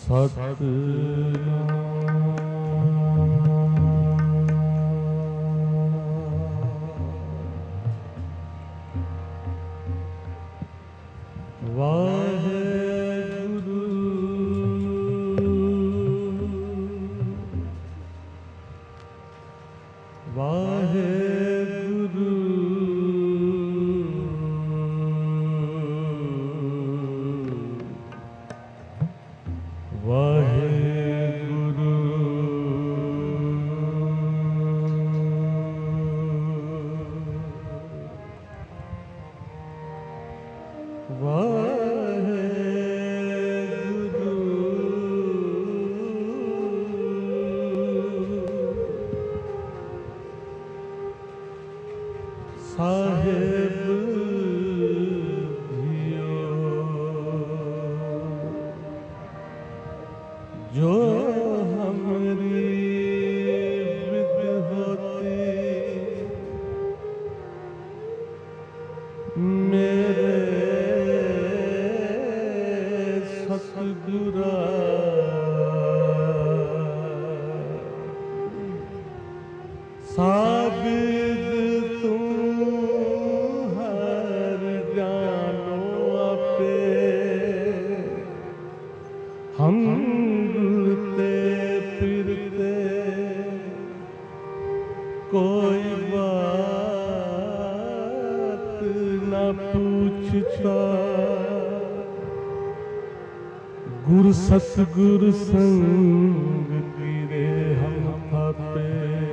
सतगुर संग गिरे हम थापे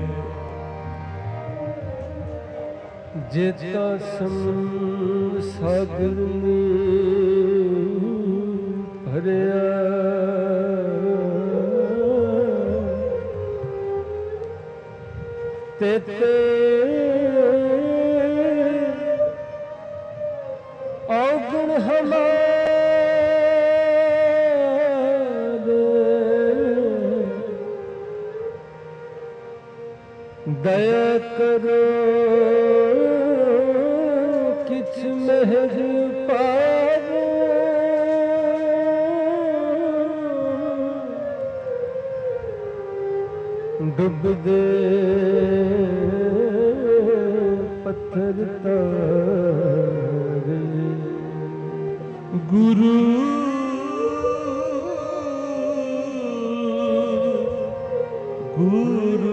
जेता सागर में भरिया तेते अवगुण हमारे दया करो किछ महज पावो डूब दे पत्थर तारे गुरु गुरु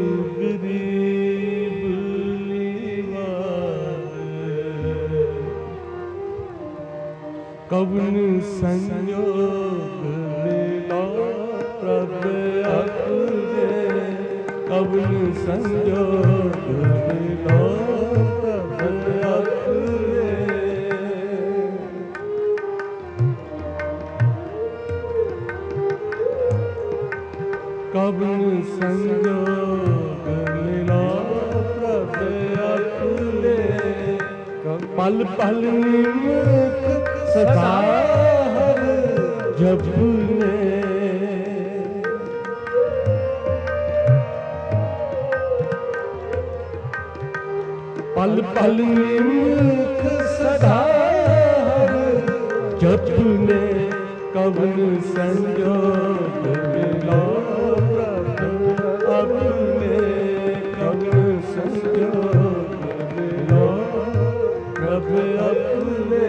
कवन संयोग मिला प्रभ अपने कवन संयोग मिला प्रभ अपने कवन संयोग मिला प्रभ अपने पल पल निमुख सदा हर जपने पल पल निमुख सदा हर जपने कवन संयोग मिला प्रभ अपने कवन संयोग मिला प्रभ अपने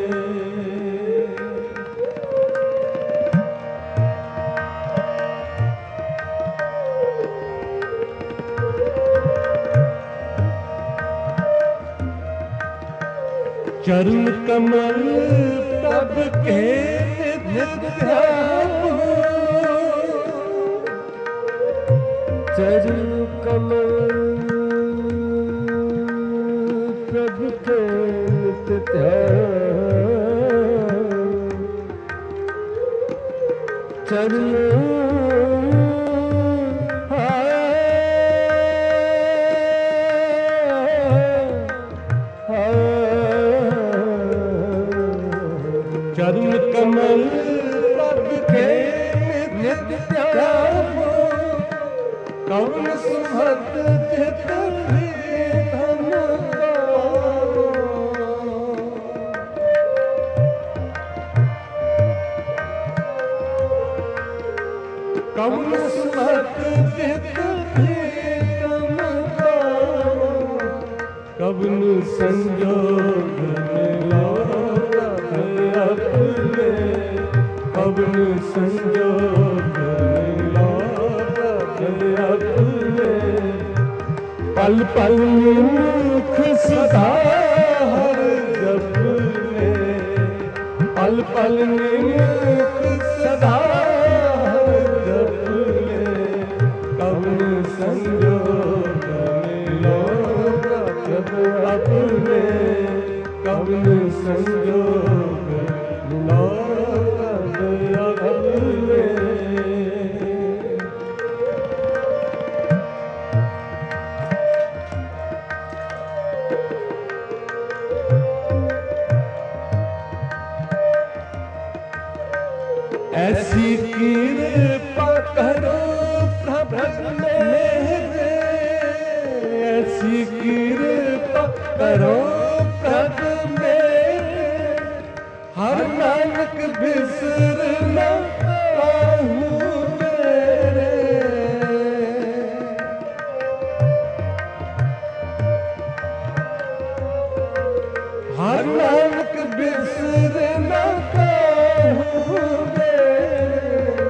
चरण कमल तब के चरण कमल तब के चरण चरण कमल तब के नित्य कवन सुहत चित धन कवन सुमत चित प्रीतम गावो, कवन संजोग मिलावत अपने, कवन संजोग मिलावत अपने। पल पल मुख सदा हर जपने, पल पल मुख सदा हर जपने। कवन संजोग मिलावत अपने, कवन संजोग मिलावत अपने। ऐसी कृपा करो प्रभु मेरे, ऐसी कृपा करो प्रभु मेरे। हर नानक बिसर न पाऊं मेरे, हर नानक बिसर न पाऊं मेरे।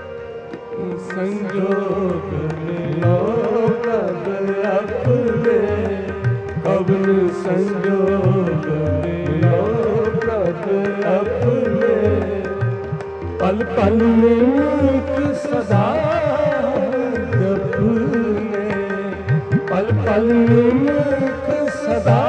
संजोग मिलो प्रभ अपने, कवन संजोग मिलो प्रभ अपने। पल पल मुख सदा जपने, पल पल मुख सदा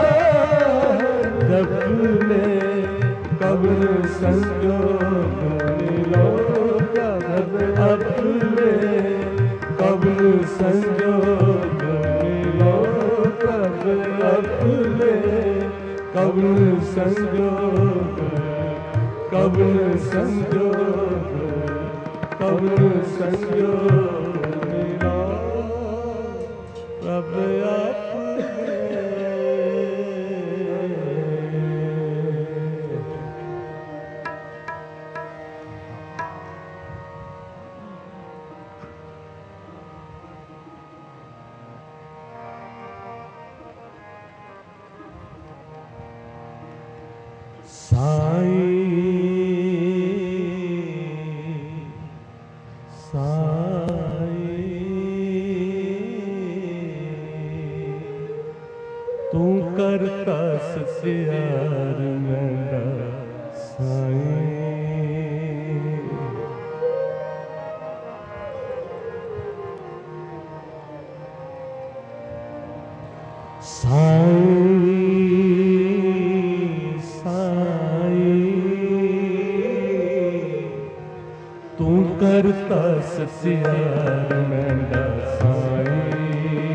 जपने। कवन संजोग मिलो प्रभ अपने, कवन संजोग मिलो प्रभ अपने। कवन संजोग, कवन संजोग, कवन संजोग मिलो प्रभ अपने। साईं साईं तू करता ससियार मेरा साईं। साईं करता ससियार मेरा साईं,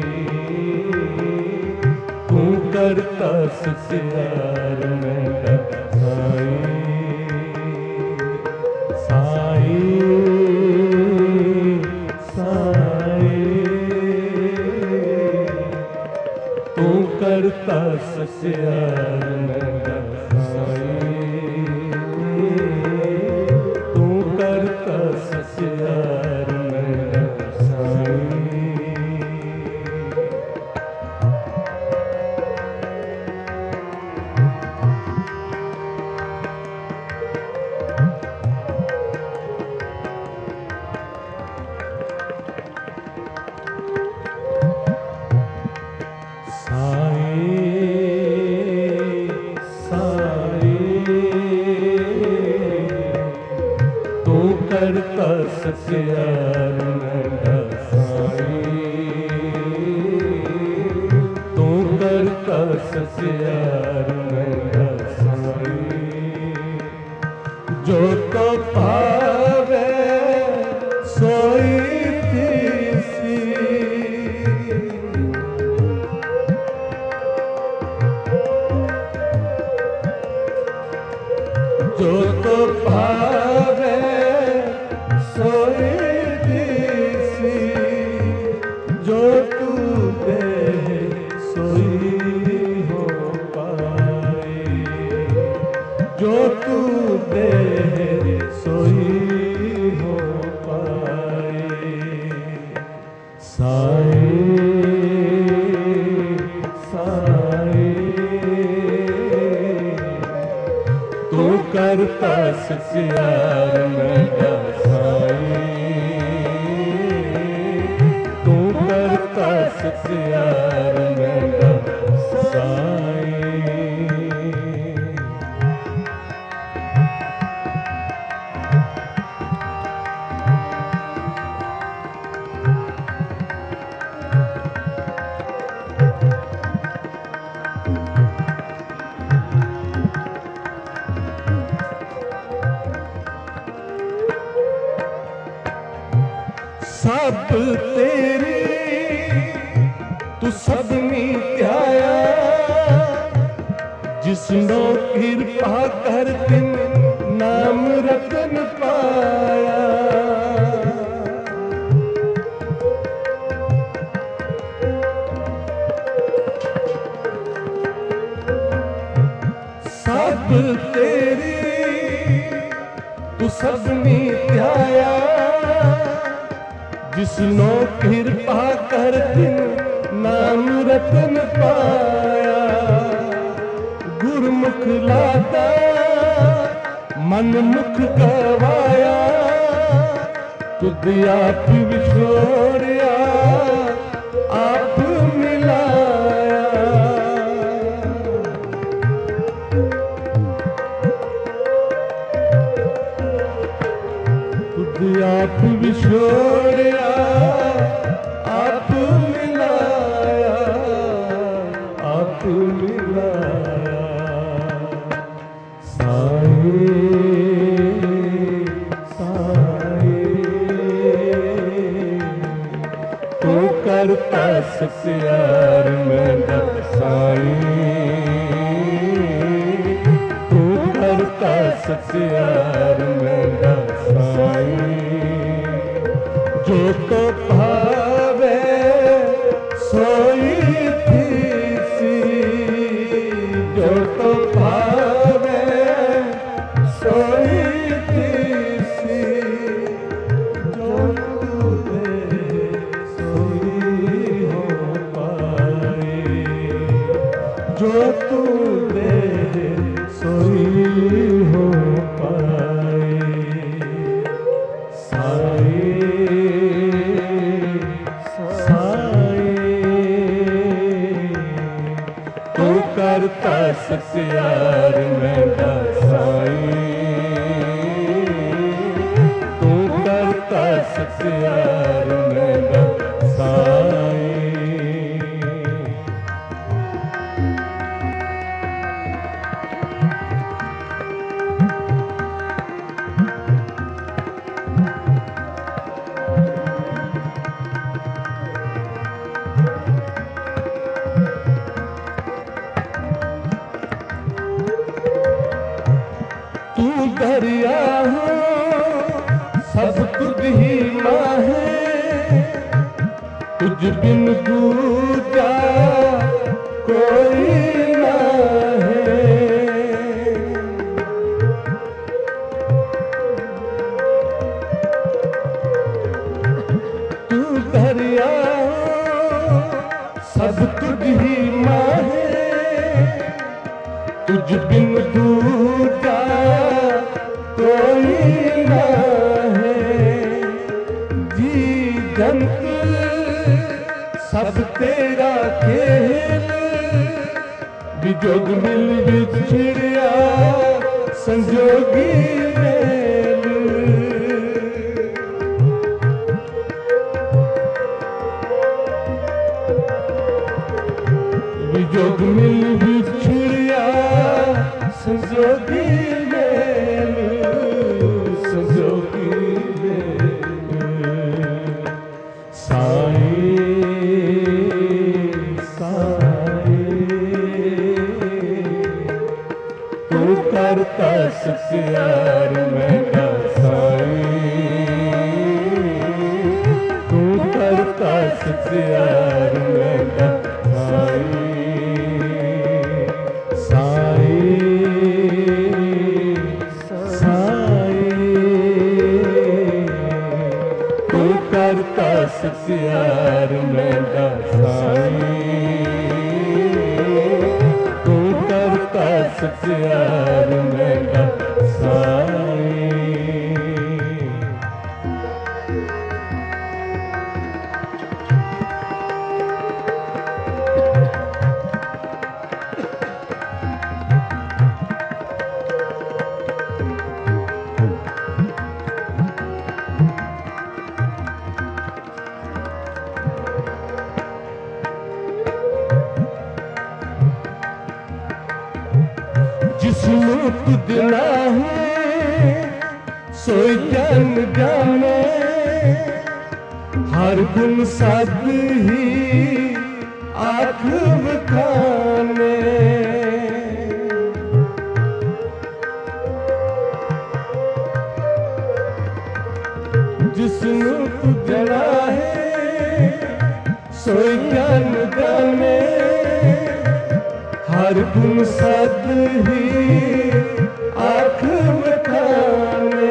तू करता ससियार मेरा साईं। साईं साईं तू करता ससियार मेरा साईं, तू करता ससियार मेरा साईं। करता ससियार मेरा साईं, तू करता ससियार मेरा साईं। जो तो पावे सोई तीसी, जो तो पावे सोई तीसी। जो तू दे सोई हो पाए, जो तू दे सोई हो पाए। सत्यार मेरा साईं, तू करता सत्यार मेरा साईं। सब तेरी तू सबनी ध्याया, जिसनो कृपा कर तिन नाम रतन पाया। सब तेरी तू सबनी ध्याया, जिसनो कृपा कर तिन नाम रतन पाया। गुरमुख लाता मन मुख गवाया, तुद आप विछोड़िया आप मिलाया। तुद आप विछोड़िया आप मिलाया, आप मिलाया। साईं साईं, तू करता सत्यार मेरा साईं, तू करता सत्यार मेरा साईं। जो तो भावे सोई थी, जो तो भावे सोई थी, जो तू दे सोई हो पाई, जो तू दे सोई हो पाई। साईं साईं, तू करता सत्यार मेरा साईं, तू करता सत्यार मेरा साईं। तू दरिया हो सब तुझ ही माहे, तुझ बिन दूजा कोई ना है। तू दरिया हो सब तुझ ही माहे, तुझ बिन दूजा कोई ना है। जी जंत सब तेरा खेल, विजोग मिल बिछड़िया संजोगी मेल। विजोग मिल बिछड़िया संजोगी मेल, संजोगी मेल। साईं साईं, तू करता सत्यार मेरा साईं, तू करता सत्यार मेरा साईं। साईं साईं, तू करता सत्यार मेरा साईं, तू करता सत्यार मेरा साईं। जिसमें तुझ नाही सोई जन जाने, हर गुण सब ही आँख बखाने। जिसमें तुझ नाही सोई जन जाने, हर गुण सद ही आँख बखाने।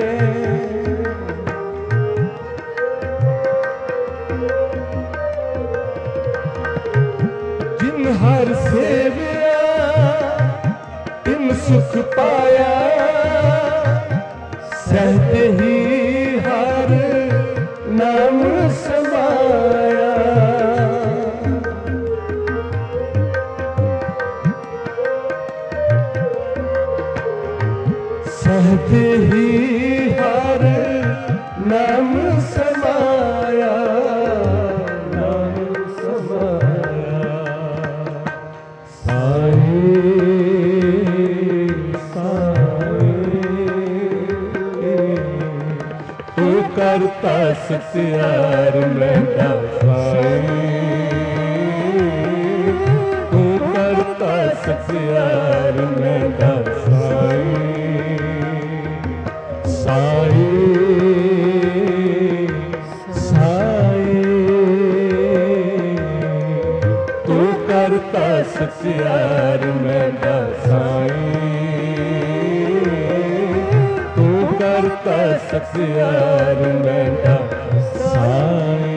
जिन हर सेविया तिन सुख पाया, सहते ही हर नाम समाया। सहते ही हर नाम समाया, नाम समाया। साईं साईं तू करता सत्यार मेरा साईं, तू करता सत्यार मेरा साईं। साईं साईं तू करता सत्यार मेरा साईं, तू करता सत्यार मेरा साईं।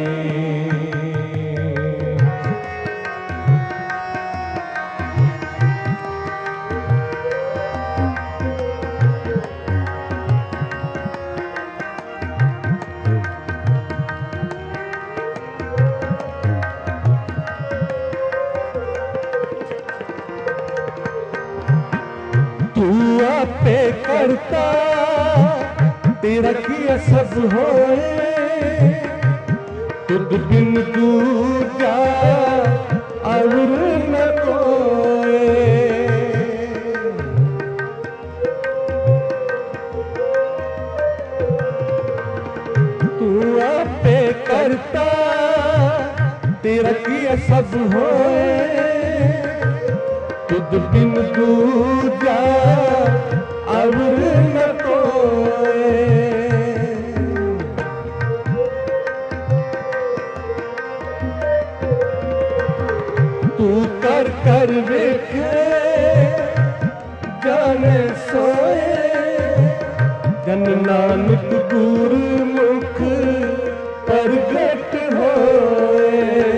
तू आपे करता तेरा किया सब होए, तुझ बिन दूजा और न कोई। तू आपे करता तेरा किया सब होए, तुझ बिन दूजा और न कोई। तू कर कर देखे जाने सोए, जन नानक गुरमुख प्रगट होए।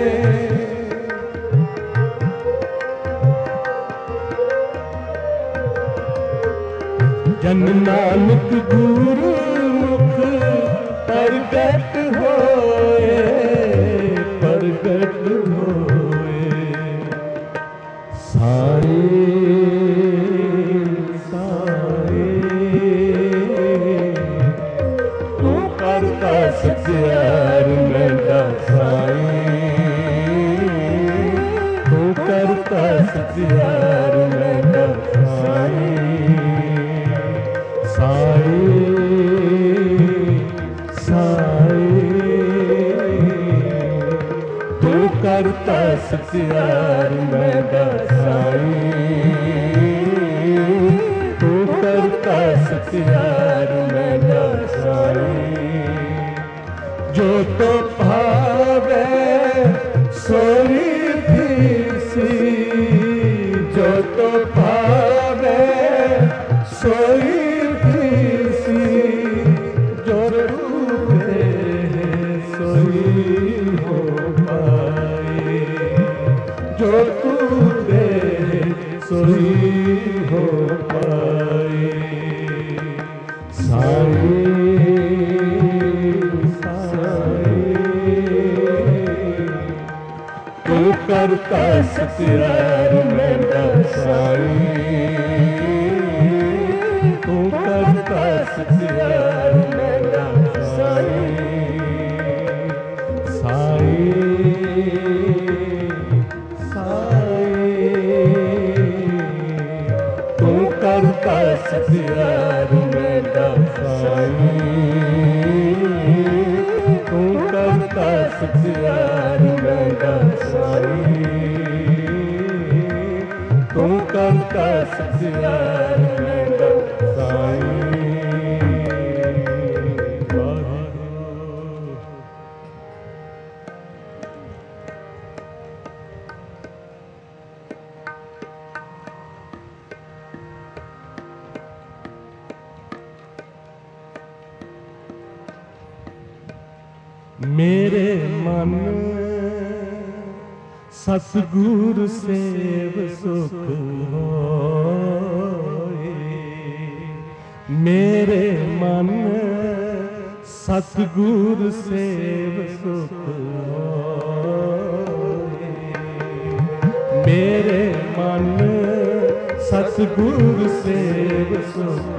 जन नानक गुरमुख प्रगट होए, प्रगट होए। साईं साईं तू करता सत्यार मेरा साईं, तू करता सत्यार मेरा साईं। साईं साईं तू करता सत्यार मेरा साईं, तू करता सत्यार मेरा साईं। जो तो भावे सोई थी, जो तो भावे सोई जो तू दे सोई हो पाए। साईं करता सत्यार मेरा साईं, तू करता सत्यार मेरा साईं, साईं साईं, तू करता सत्यार मेरा साईं, तू करता सत्यार मेरा साईं, तू करता सत्यार मेरा साईं। मेरे मन सतगुरु सेव सुख होए, मेरे मन सतगुरु सेव सुख होए, मेरे मन सतगुरु सेव सुख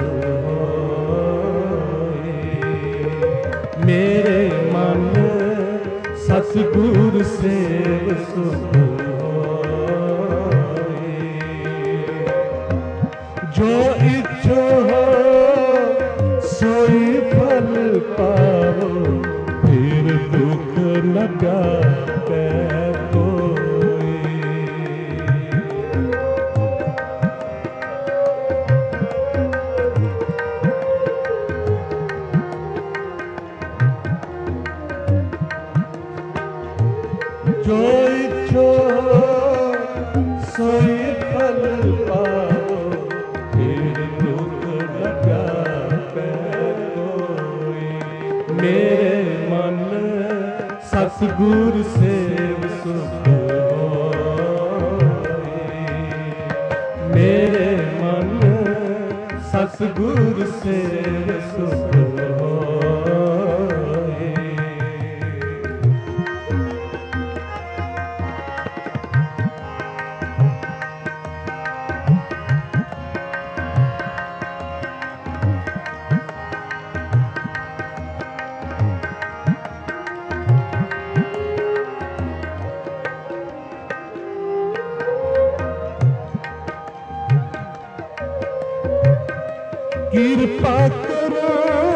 होए, मेरे मन सतगुरु सेव सुख होए, जो इच्छो हो सोई फल पाओ, फिर दुख लगा जो इच्छो सोई फल पाओ, फिर दुख लगा कोई, मेरे मन सतगुरु सेव सुख होए, मेरे मन सतगुरु सेव सुख होए। कृपा करो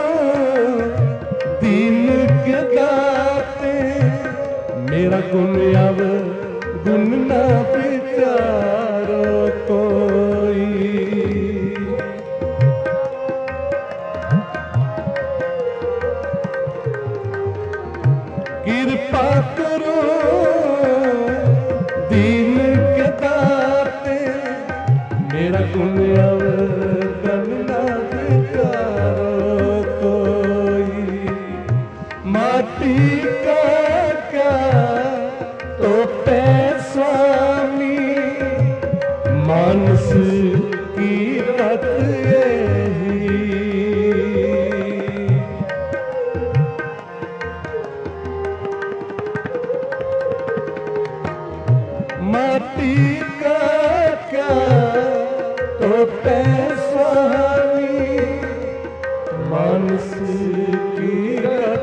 दीन के दाते, मेरा गुण अब गुण ना विचारो कोई, कृपा करो दीन के दाते, मेरा गुण अब माटी का क्या तो स्वामी, मानस की रत यही, माटी का क्या तो स्वामी, मानस की रत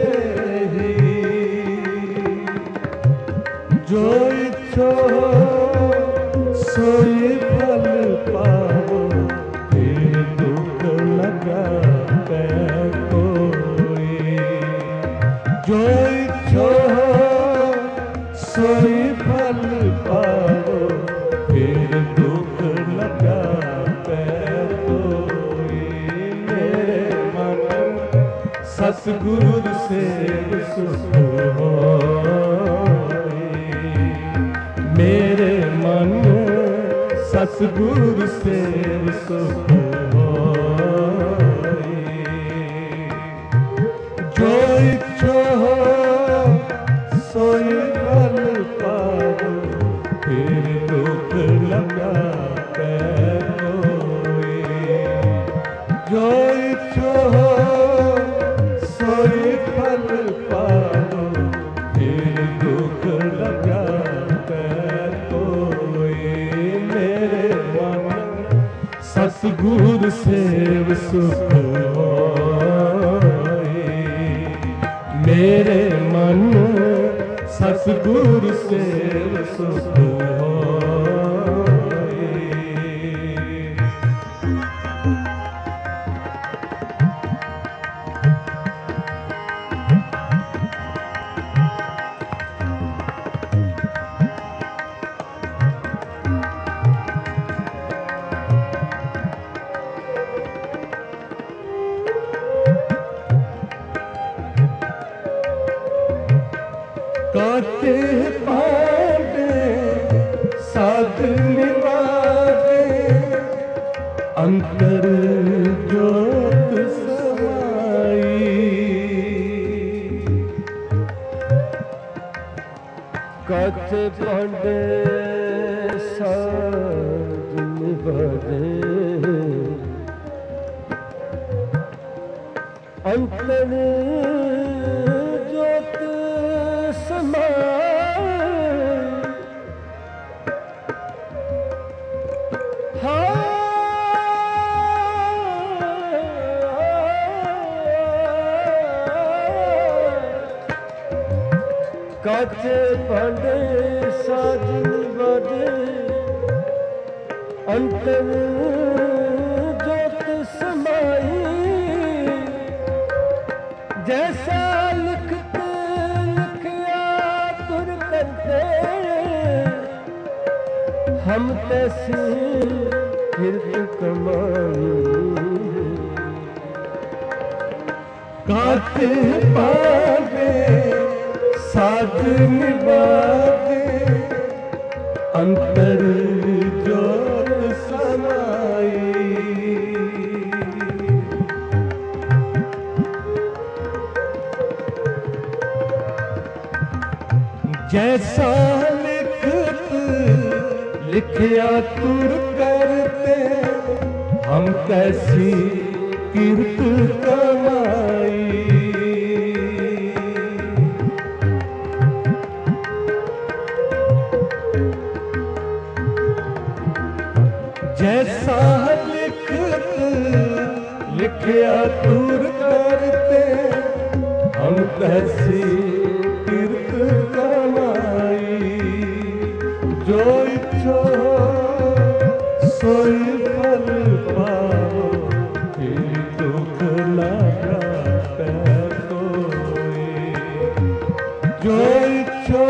जो इच्छो सोई फल पाओ, फिर दुख लगा कोई, जो इच्छो सोई फल पाओ, फिर दुख लगा कोई, मेरे मन सतगुरु सेव सुख होए, मेरे मन सतगुरु सेव सुख होए, जो इच्छो सोई फल पाओ, फिर दुख लगा कोई, जो इच्छो सोई फल पाओ, फिर दुख लगा सतगुर सेव सुख होए। मेरे मन सतगुर सेव सुख होए। काटे पाटे साध निवारे, अंतर ज्योत समाई। काटे पाटे साध निवारे, अंतर ज्योत काचे भांडे साजन बाजे, अंतर ज्योत समाई। जैसा लिखत लिखया तुर करते, हम तैसी फिरत कमाई। काटे पाटे साध निवारे, अंतर ज्योत समाई। जैसा लिखत लिखया तुर करते, हम कैसी कीर्त कमाई। जैसा लिखत लिखया तुर करते, हम कैसी कीर्त कमाई। जो इच्छो सोई फल पाओ, फिर दुख लगा पैर कोई। जो इच्छो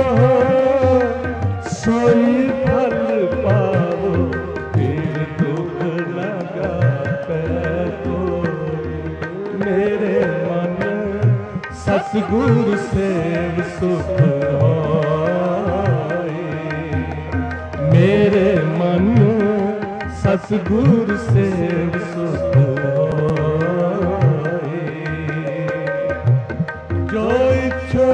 सोई फल पाओ, फिर दुख लगा पैर कोई। मेरे मन सतगुर सेव सुख होए। मेरे मन सतगुर सेव सुख होए। जो इच्छो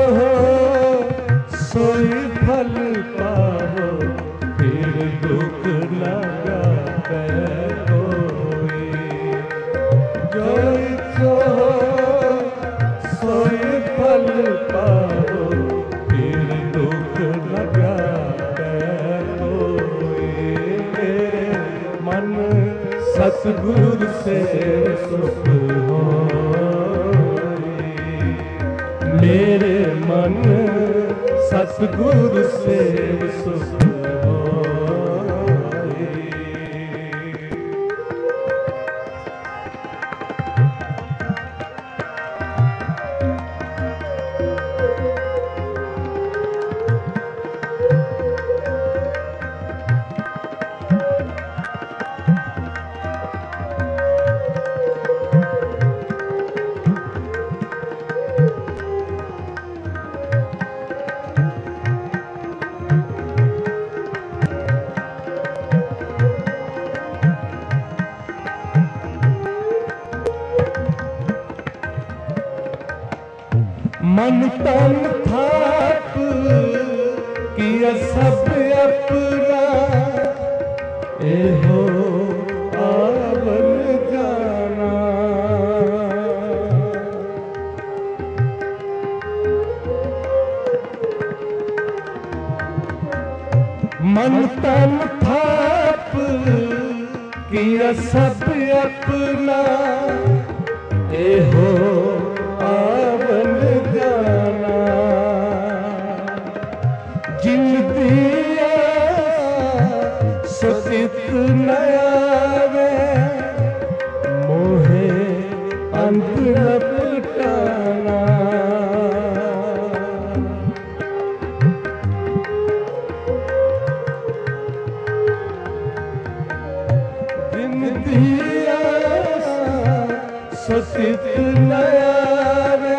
सोई फल पाओ, फिर दुख लगा पैर कोई। जो इच्छो सोई फल पाओ, फिर दुख लगा पैर कोई। मेरे मन सतगुर सेव सुख होए। मेरे मन सतगुर सेव सुख होए। मन तन थाप किया सब अपना, एहो आवन जाना। मन तन थाप किया सब अपना ए हो आवन जाना जिन दिया सतित नयावे मोहे अंत न पटाना सतित नयावे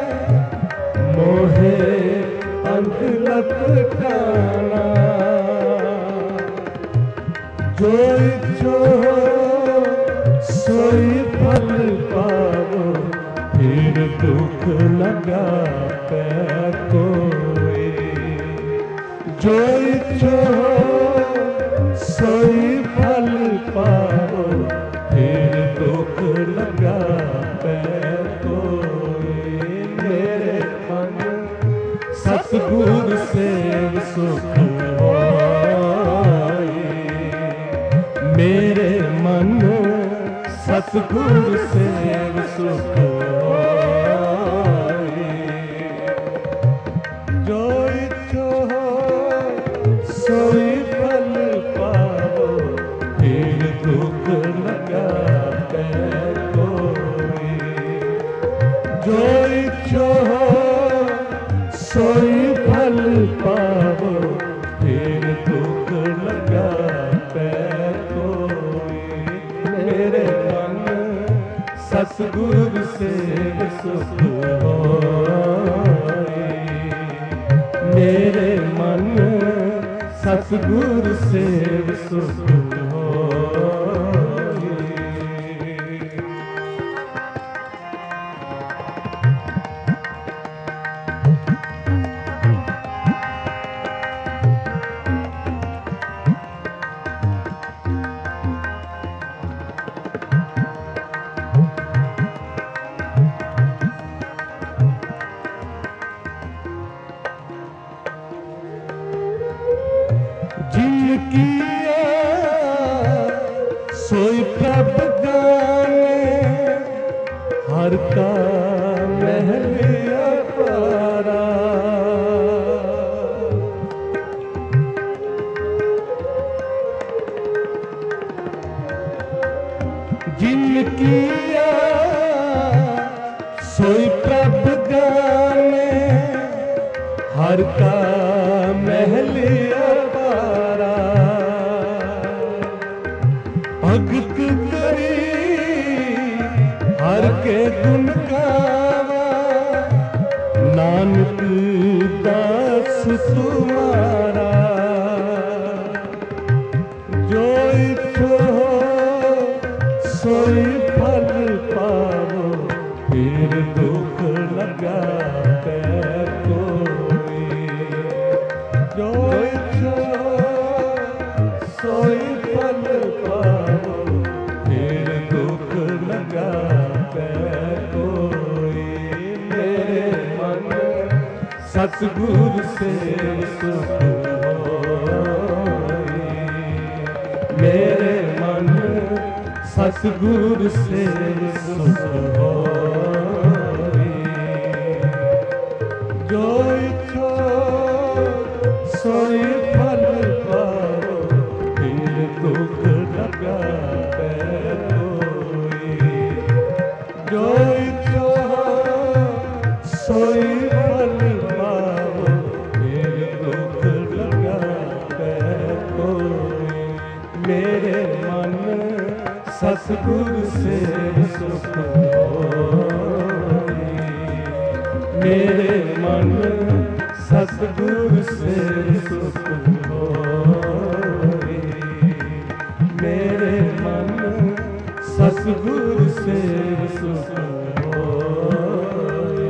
मोहे अंत लपटाना जो इच्छो सोई फल पावो फिर दुख लगा पै कोई जो इच्छो सोई फल पावो फिर दुख लगा पै कोई मेरे मन सतगुर सेव सुख होई मेरे मन सतगुर सेव सुख होई जो इच्छो सोई फल पावो फिर दुख लगा पै कोई जो इच्छो सोई फल पावो फिर दुख लगा पै कोई मेरे मन सतगुर सेव सुख होई मेरे मन सतगुर सेव सुख होई किया सोई प्रभ जाने हर का महल अपारा जिन किया सोई प्रभ जाने हर का महल भगत करी हर के गुण गावा नानक दास तुम्हारा जो इच्छो सोई फल पावो फिर दुख लगा पै कोई जो इच्छो सोई फल पावो फिर दुख लगा पै कोई मेरे मन सतगुर सेव सुख होई मेरे मन सतगुर सेव सुख होई जो इच्छो सोई फल पावो फिर दुख लगा पै कोई जो इच्छो सोई फल पावो फिर दुख लगा पै कोई मेरे मन सतगुर सेव सुख होई मेरे मन सतगुर सेव सुख होई मेरे मन सतगुर सेव सुख होई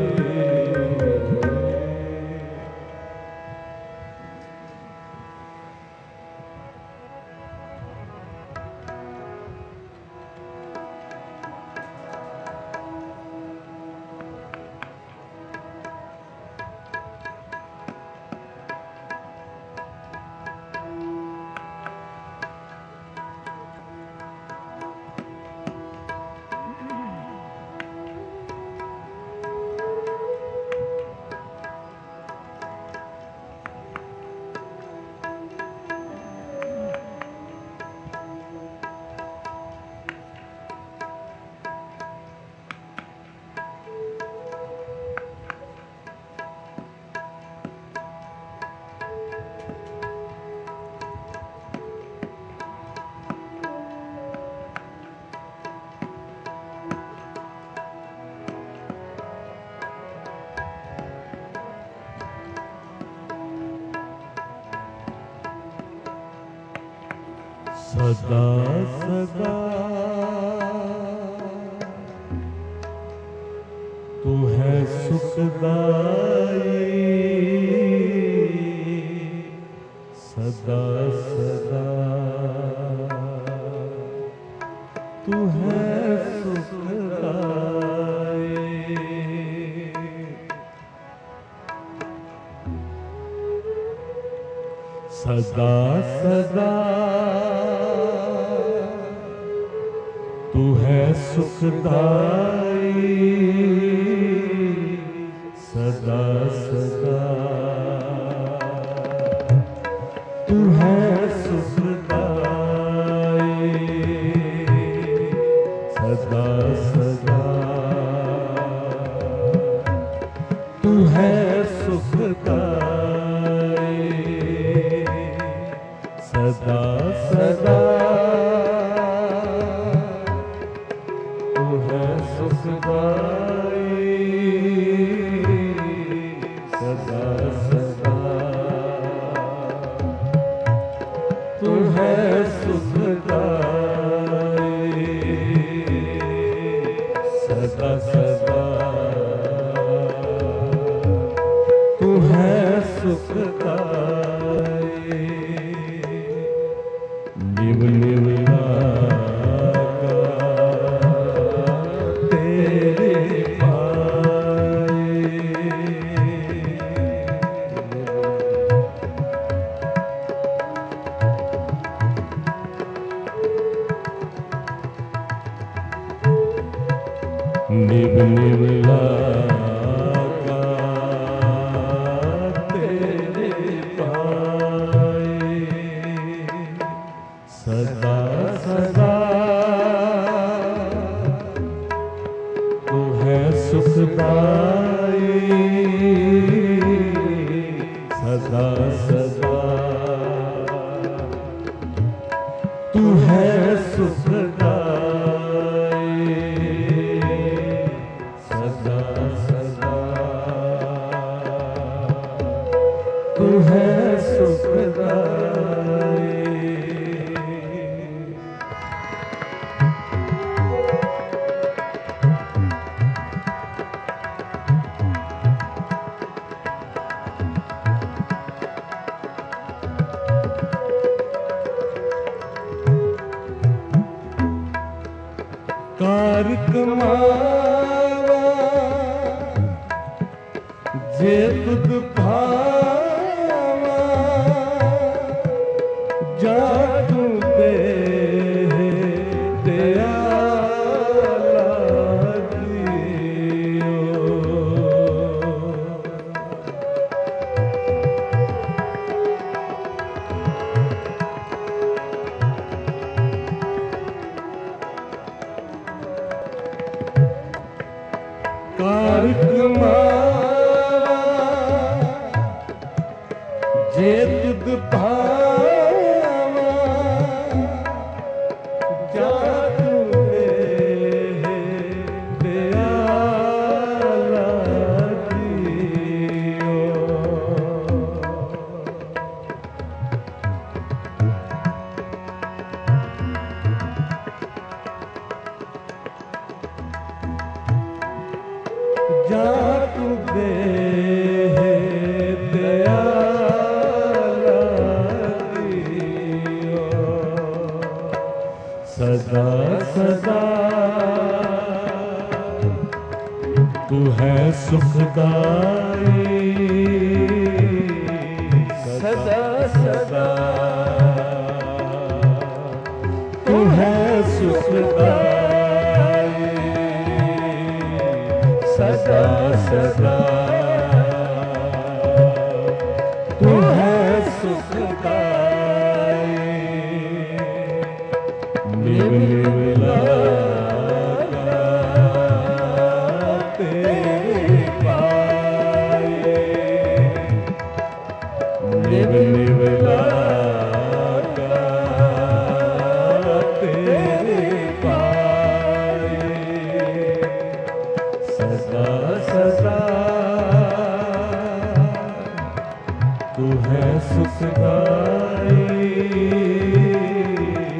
सदा सदा तू है सुखदाई, सदा सदा तू है सुखदाई। सदा सदा तू है सुखदाई, सदा सदा तू है सुखदाई, सदा सदा तू है सुखदाई, सदा सदा तू है सुखदाई, सदा सदा तू है सुखदाई, सदा सदा तू है सुखदाई। निव निव लागा तेरे पाए, निव निव लागा तेरे पाए, सदा सदा तू है सुखदाई, सदा सदा तू है सुखदाई, सदा सदा तू है सुखदाई। कार कमावा जे तुद भावा, जा तू दे दयाला दियो। कार कमावा जे तुद भावा, जा तू दे दयाला दियो। जा तू दे दयाला दियो, सदा सदा तू है सुखदाई, सदा सदा तू है सुखदाई, सदा सदा तू है सुखदाई। निव निव लागा तेरे पाए, निव निव लागा तेरे पाए, सदा सदा तू है सुखदाई,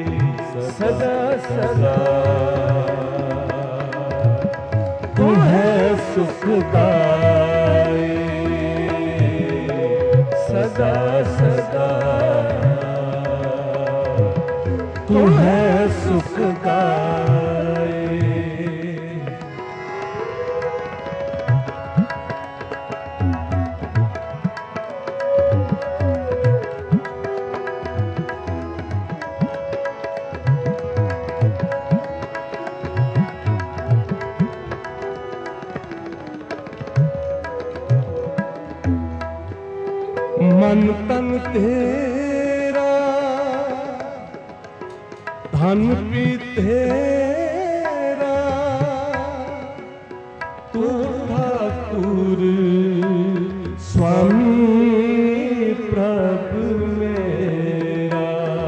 सदा सदा तू है सुखदाई। मन तन तेरा धन भी तेरा तू ठाकुर स्वामी प्रभु मेरा।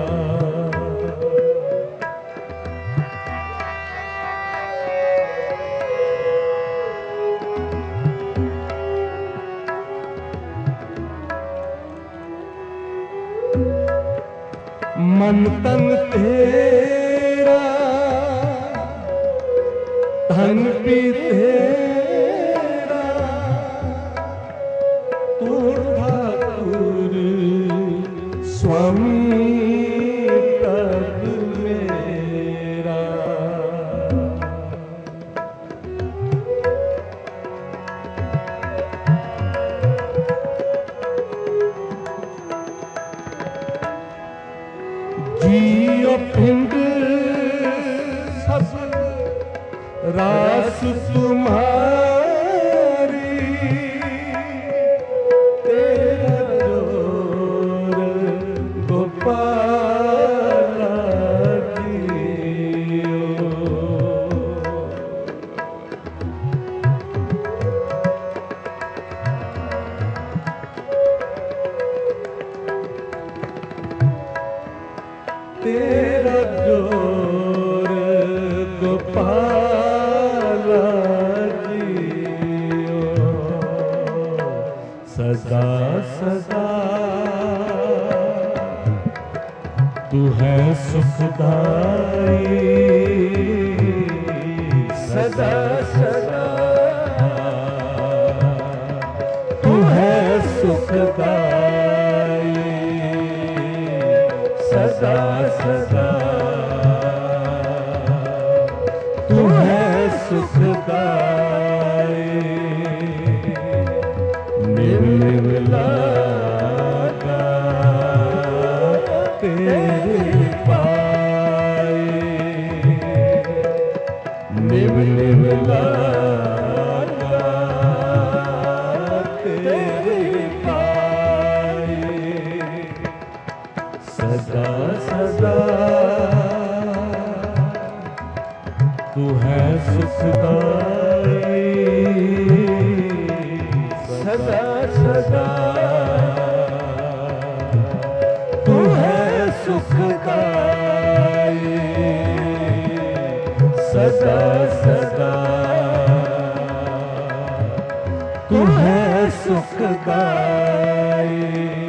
मन तन तेरा धन भी तेरा तू ठाकुर स्वामी प्रभु मेरा। जियो पिंड सब रास तुम्हारी तेरा जोर गोपाल जियो। तेरा जोर गोपाल जियो सदा सदा तू है सुखदाई। सदा सदा तू है सुखदाई। सदा सदा तू है सुखदाई। निर्मला तेरे पाए निर्मला तेरे पाए। सदा सदा तू है सुखदाई। सदा सदा तू है सुखदाई। सदा सदा तू है सुखदाई।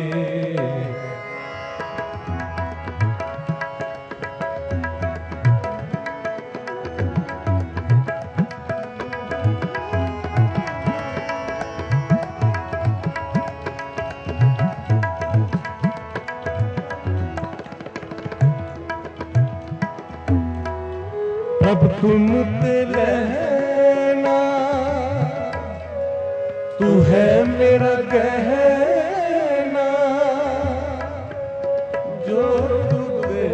अब तुम ते रहना तू है मेरा गहना। जो तू दे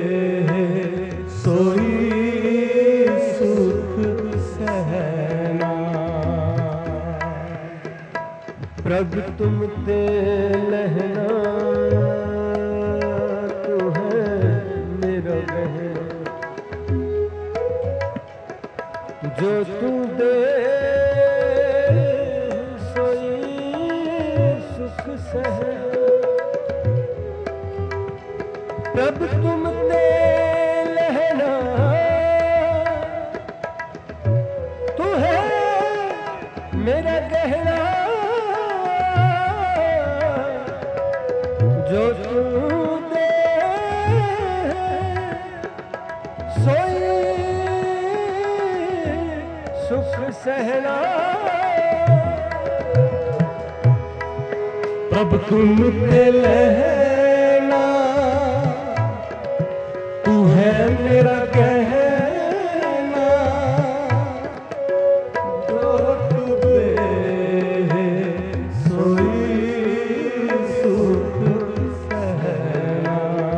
सोई सुख सहना। प्रभु तुम ते लहना तू है मेरा गहना। जो तू दे सोई सुख सहे। प्रभु तुम ते लहना तू है मेरा गहना। जो तू दे सोई सुख सहना। प्रभु तुम ते लहना, तू है मेरा गहना, जो डूबे सोई सुख सहना।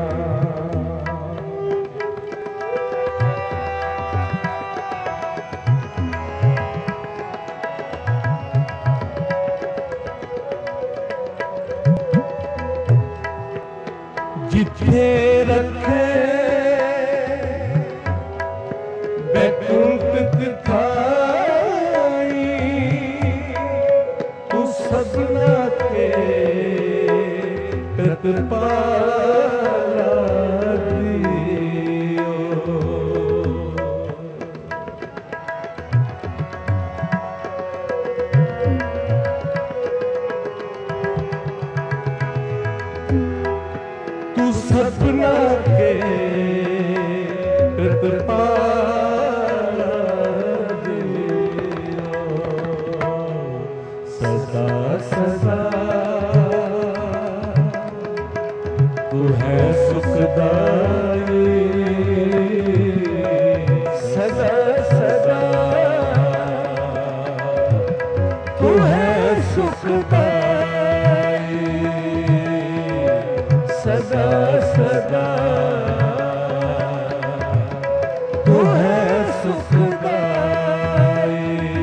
जिथे रखे बैकुंठ दिखाई, तू सपना के कृपाला दियो। तू सपना के कृपाला दियो। सदा सदा तू है सुखदाई, सदा सदा तू है सुखदाई, सदा सदा तू है सुखदाई।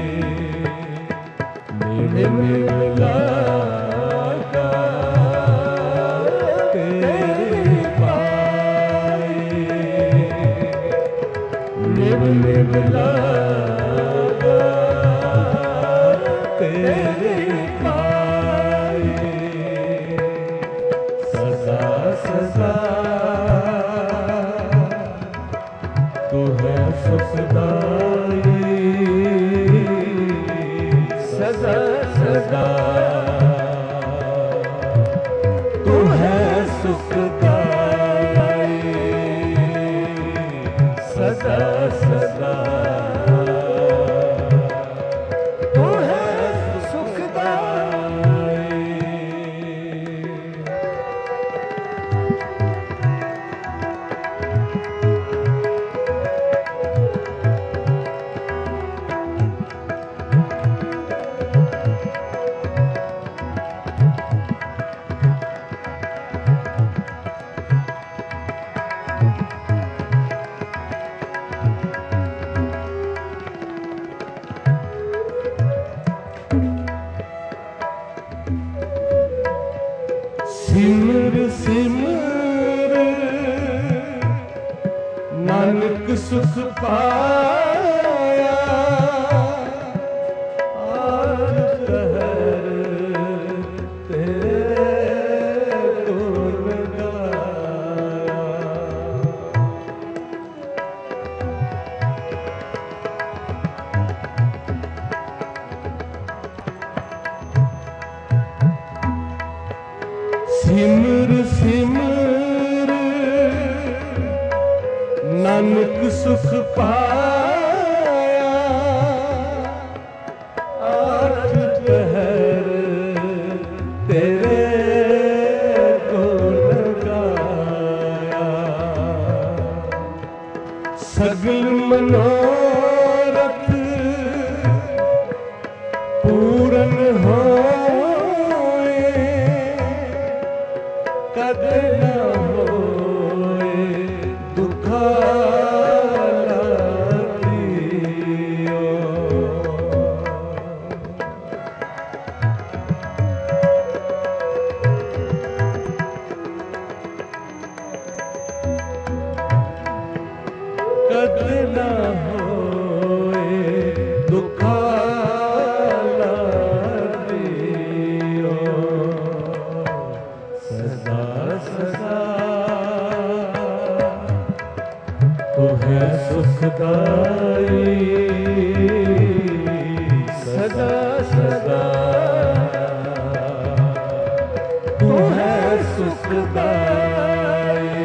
मेरे मिला तेरी पाई, मेरे मिला तेरी पाई। सदा सदा तू है सुखदाई, सदा सदा तू है सुखदाई, सदा सदा तू है सुखदाई। सिमर सिमर नानक सुख पाया, आज कहर तेरे गुण गाया। सिमर सिमर नानक सुख पाया, आठ पहर तेरे गुण गाया। सगल मनोरथ पूरन होए, कद न होए दुखाला दियो। कद न होए दुखाला दियो। सदा सदा तू है सुखदाई, सदा सदा तू है सुखदाई,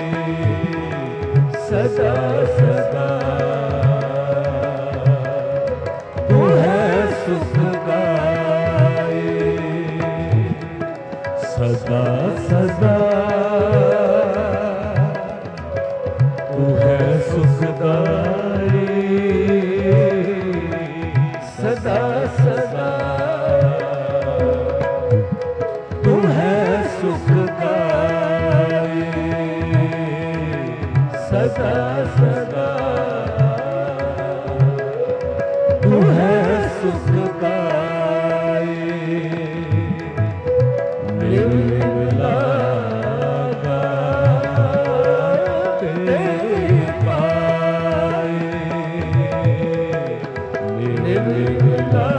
सदा सदा तू है सुखदाई। सदा सदा तू है सुखदाई, सदा सदा तू है सुखदाई, सदा सदा तू है सुखदाई। निर्मला तेरी पाई, निर्मला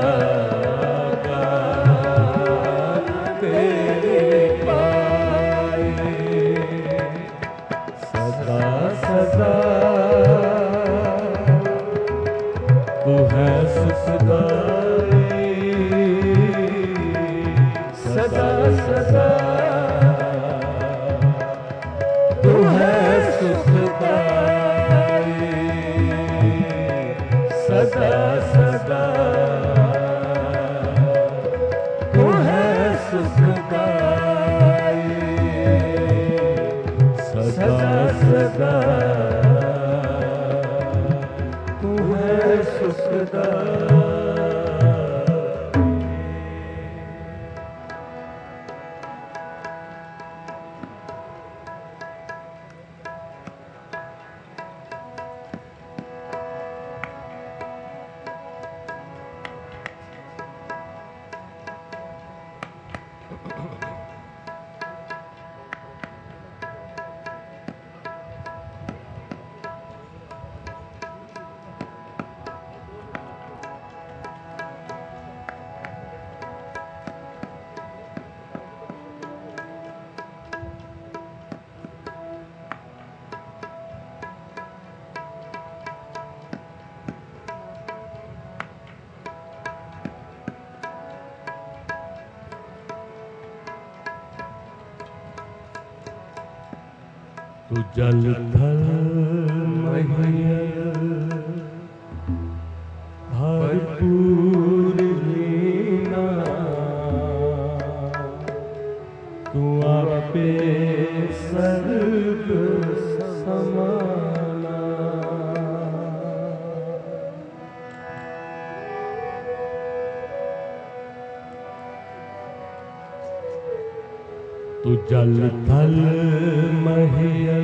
तेरी पाई, सदा सदा तू है सुखदाई, सदा सदा तू है सुखदाई, सदा सदा तू है सुखदाई, सदा सदा तू है सुखदाई। तू जल थल महीयल भरपूर लीना, तू आपे सर्व समाना, तू जल थल महीयल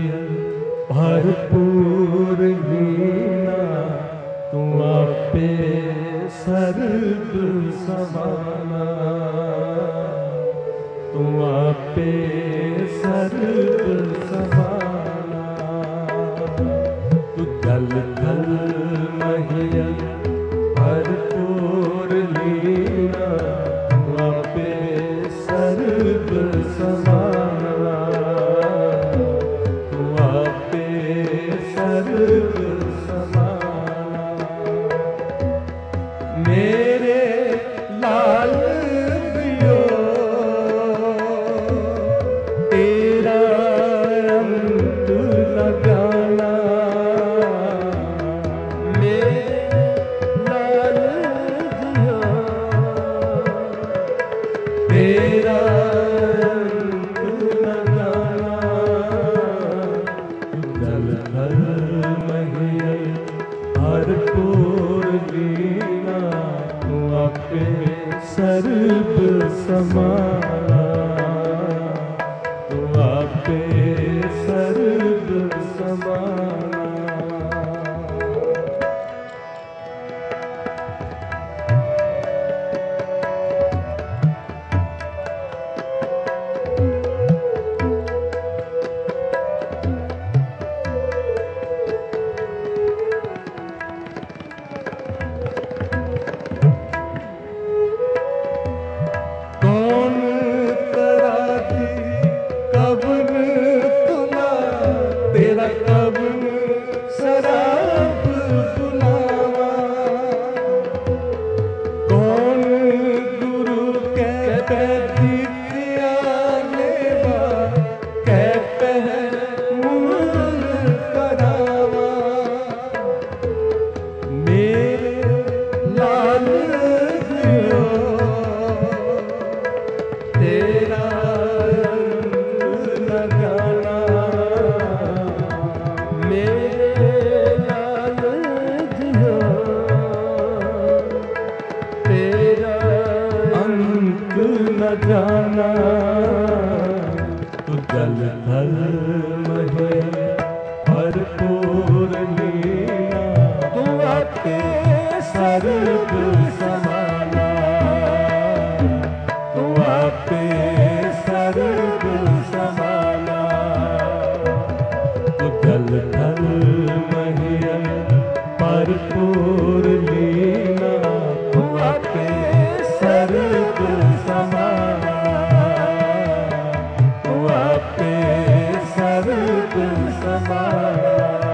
भरपूर लीना, तू आपे सर्व समाना, तू आपे सर्व समाना, तू जल थल महीयल भरपूर लीना, तू आपे सर्व समाना, तू आपे सर्व समाना। मेरे लाल प्रियो तेरा अंत लगाना, मेरे लाल प्रियो तेरा अंत लगाना, जल थल महीयल भरपूर लीना, तू आपे सर्व समाना, तू आपे सर्व समाना। तेरा न जाना, तू जल थल महे भरपूर लीला, तू आपे सर्व समाना, तू आपे सर्व समाना, तू जल थल महे भरपूर लीला, तू आपे सर्व समाना, तू आपे सर्व समाना।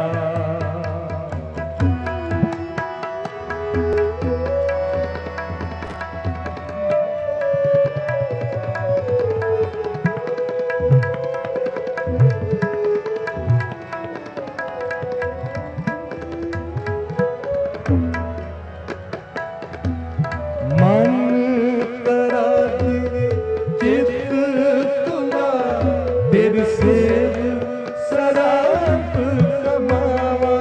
मन कराती चित तुला, तेरी सेव सराप कमावा,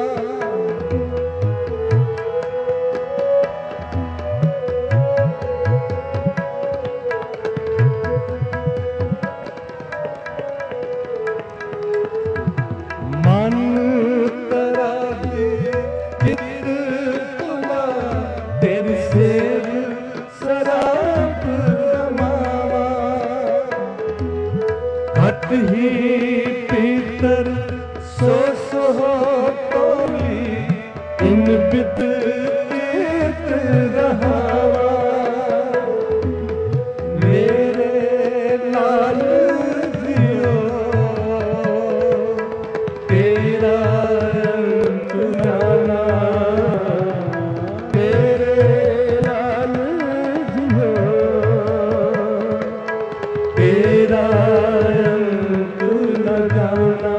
मन कराती चित तुला, तेरी सेव सराप कमावा, घट ही पीतर सो हो तोली, इन बित तीत रहावा, मेरे लाल दियो तेरा अंत जाना, मेरे लाल दियो तेरा अंत न जाना,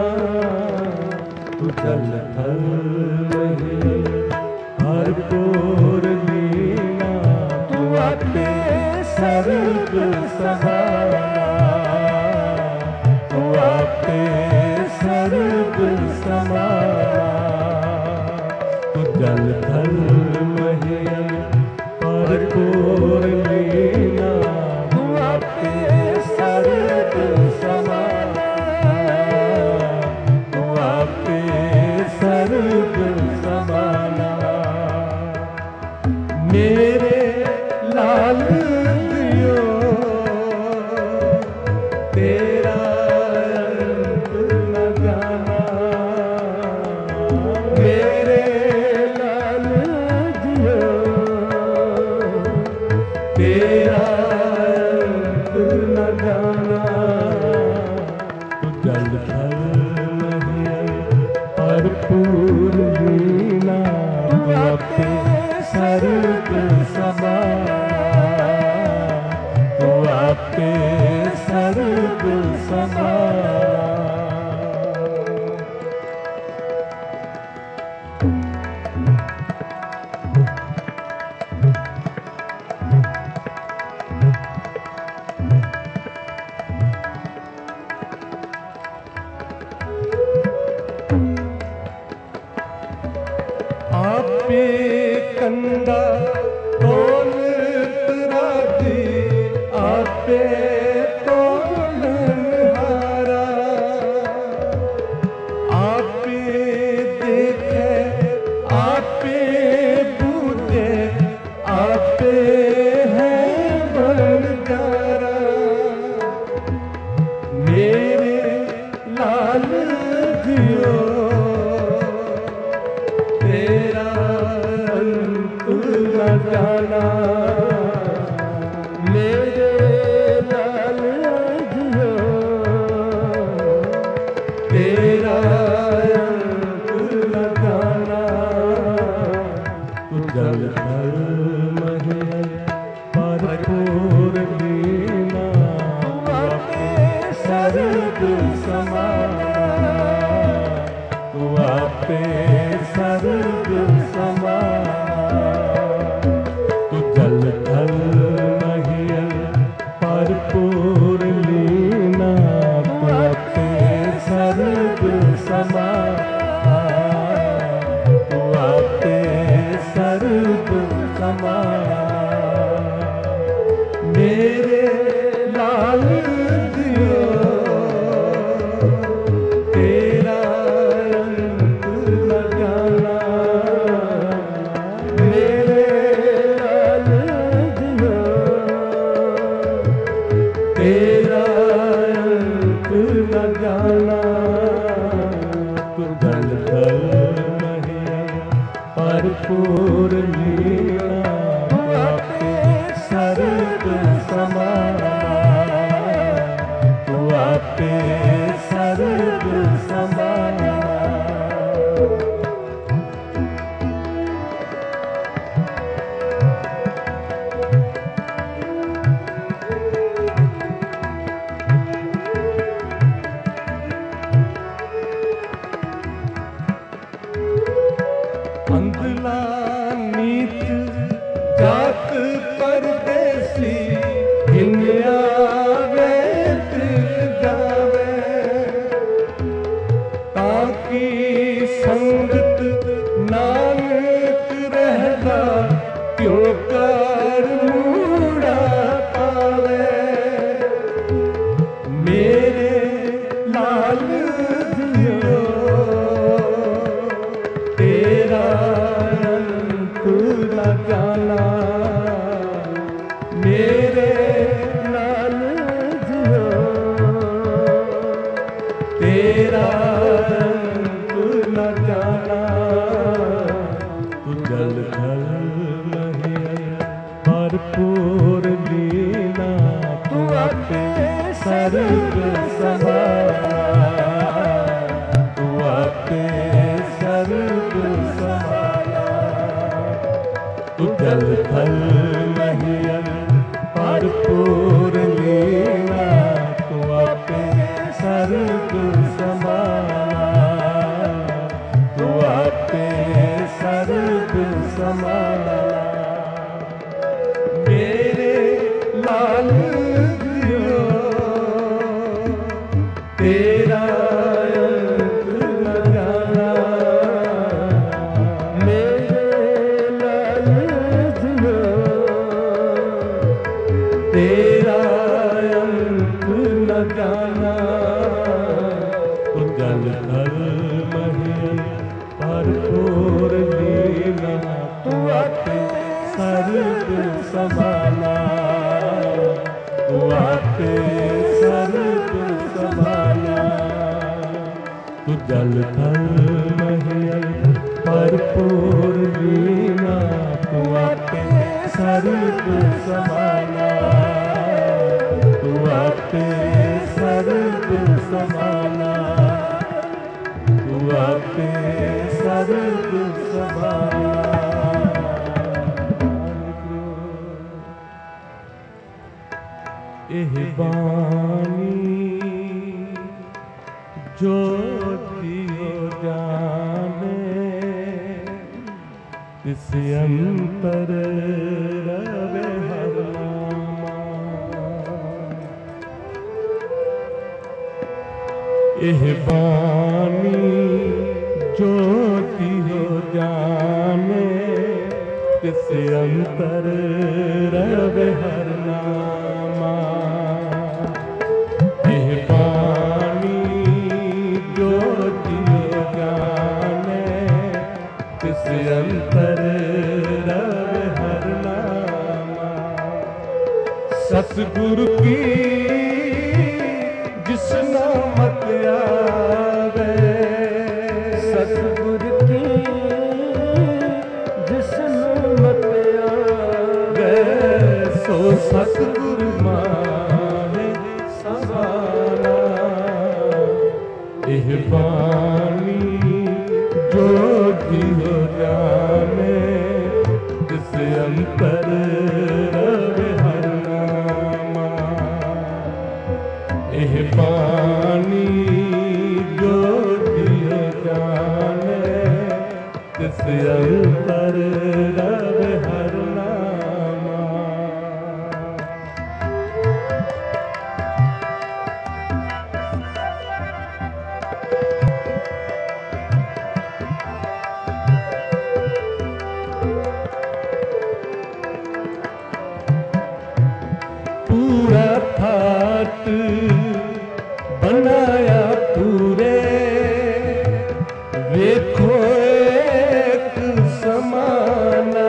तू जल थल महे भरपूर लीला, तू आपे सर्व समाना, तू आपे सर्व समाना, तू जल थल महे भरपूर लीला, तू आपे सर्व समाना, तू आपे सर्व समाना, मेरे लाल दियो तेरा अंत न जाना, मेरे लाल दियो तेरा अंत न जाना, तू जल थल महे भरपूर लीला, तू आपे सर्व समाना, तू आपे सर्व समाना। आपे कंदा तोल तराजी, आपे तोलन हारा, आपे देखे आपे बूझे, आपे है बनजारा, मेरे लाल जियो तेरा अंत न जाना, मेरे लाल जियो तेरा अंत न जाना, तू जल थल महे भरपूर लीला, तू आपे सर्व समाना, तू आपे सर्व समाना, तू जल थल महे भरपूर लीला, तू आपे सर्व समाना, तू आपे सर्व समाना, मेरे तेरा अंत न जाना, तू दल दल महिया भरपूर लीला, तू आपे सर्ग समाना, तू आपे सर्ग समाना। अंधला नीच जात परदेसी, हिन्या वेत जावे, ताकि संगत नानक रहता, क्यों कर मूड़ा पावे। मेरे लाल जियो तेरा अंत न जाना, मेरे लाल जियो तेरा अंत न जाना, तू जल थल महिया भरपूर लीला, तू आपे सर्ग समाना, तू आपे सर्ग समाना, तू जल थल महिया भरपूर लीला, तू आपे सर्ग समाना, तू आपे सर्ग समाना। मेरे लाल जियो तेरा अंत न जाना, मेरे लाल जियो तेरा अंत न जाना, तू जल थल महिया भरपूर लीला, तू आपे सर्ग समाना, तू आपे सर्ग समाना, तू जल थल महिया भरपूर लीला, तू आपे सर्ग समाना, तू आपे सर्ग समाना, तू आपे सर्ग समाना। एह बानी जो दियो जाने, तिस अंतर रवे हर नामा। एह बानी जो दियो जाने, तिस अंतर रवे हर नामा। एह बानी जो दियो जाने, तिस अंतर रवे हर नामा। सतगुरु की जिस नामत आवे, सतगुरु की जिस नामत आवे, सो सतगुरु माने समाना। एह बानी जो जियो जाने, तिस अंतर रवे हर नामा। एह बानी जो जियो जाने, तिस अंतर रवे हर नामा। पूरा थाट बनाया पूरे, देखो एक समाना।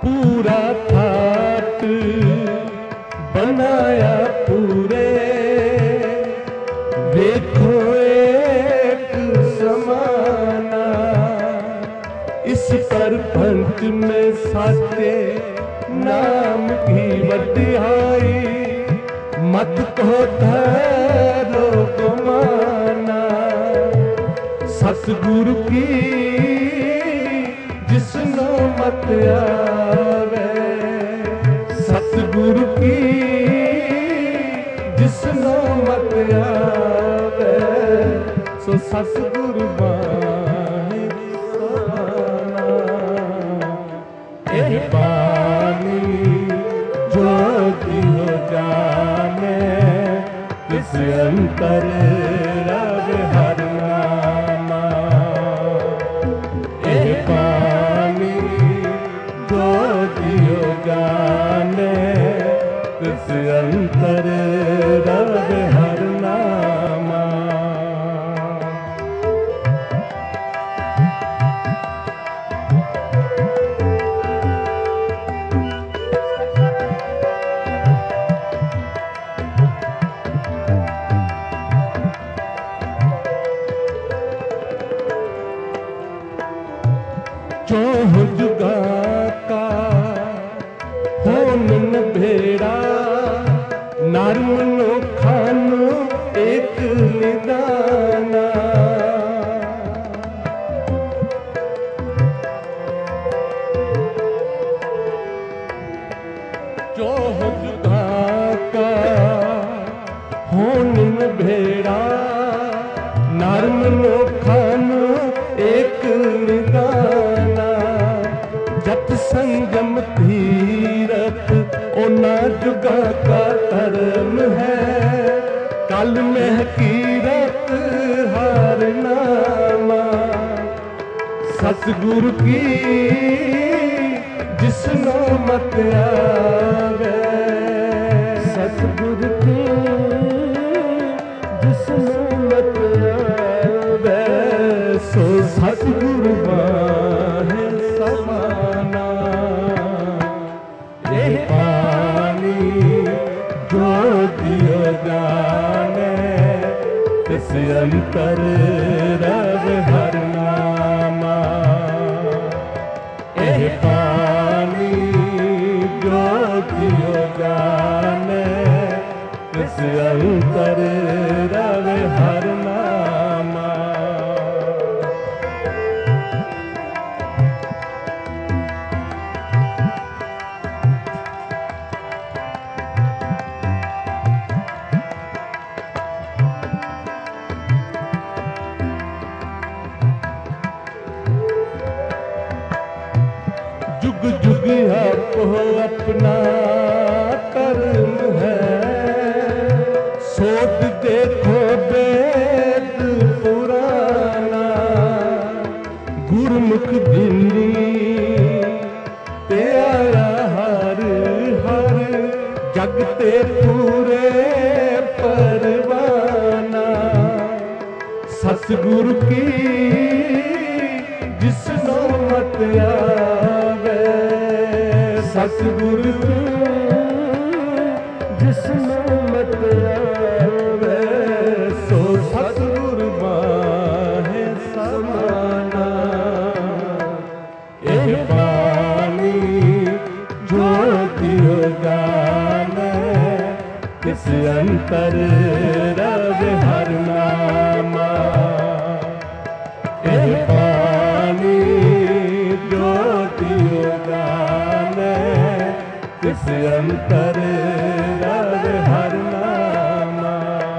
पूरा थाट बनाया पूरे, देखो एक समाना। इस प्रपंच में साचे नाम की वडिहाई, मत को धरो गुमाना। सतगुरु की जिसनो मत आवे, सतगुरु की जिसनो मत आवे, सो सतगुरु बाहे सहाना। एह बानी जो दियो जाने, किस अंतर रव हर नामा। एह बानी जो दियो जाने, किस अंतर रव हर नामा। चौह जुगा का हो न भेड़ा, नर मनुखा नु एक निदाना। चौह जुगा का हो न भेड़ा, नर मनुखा नु एक निदाना। जत संयम धीरत ओना जुगा का धर्म है, कल में कीरत हार नामा। सतगुरु की जिसनो मत आवे, सतगुरु की जिसनो मत आवे, सो सतगुरु बाहे समाना। एह पानी जो दियो जाने, तिस अंतर रव हर नामा। एह पानी जो दियो जाने, तिस अंतर रव हर नामा। जुग जुग आपको अपना कर्म है, सोच देखो वेद पुराना। गुरमुख दिनी प्यारा हर हर, जगते पूरे परवाना। सतगुरु की जिसनो मत आवे, सतगुरु जिसनो मत आवे, सो सतगुरु बाहे समाना। एह बानी जो दियो जाने, किस अंतर रव हर नामा। एह बानी जो दियो जाने, किस अंतर रव हर नामा।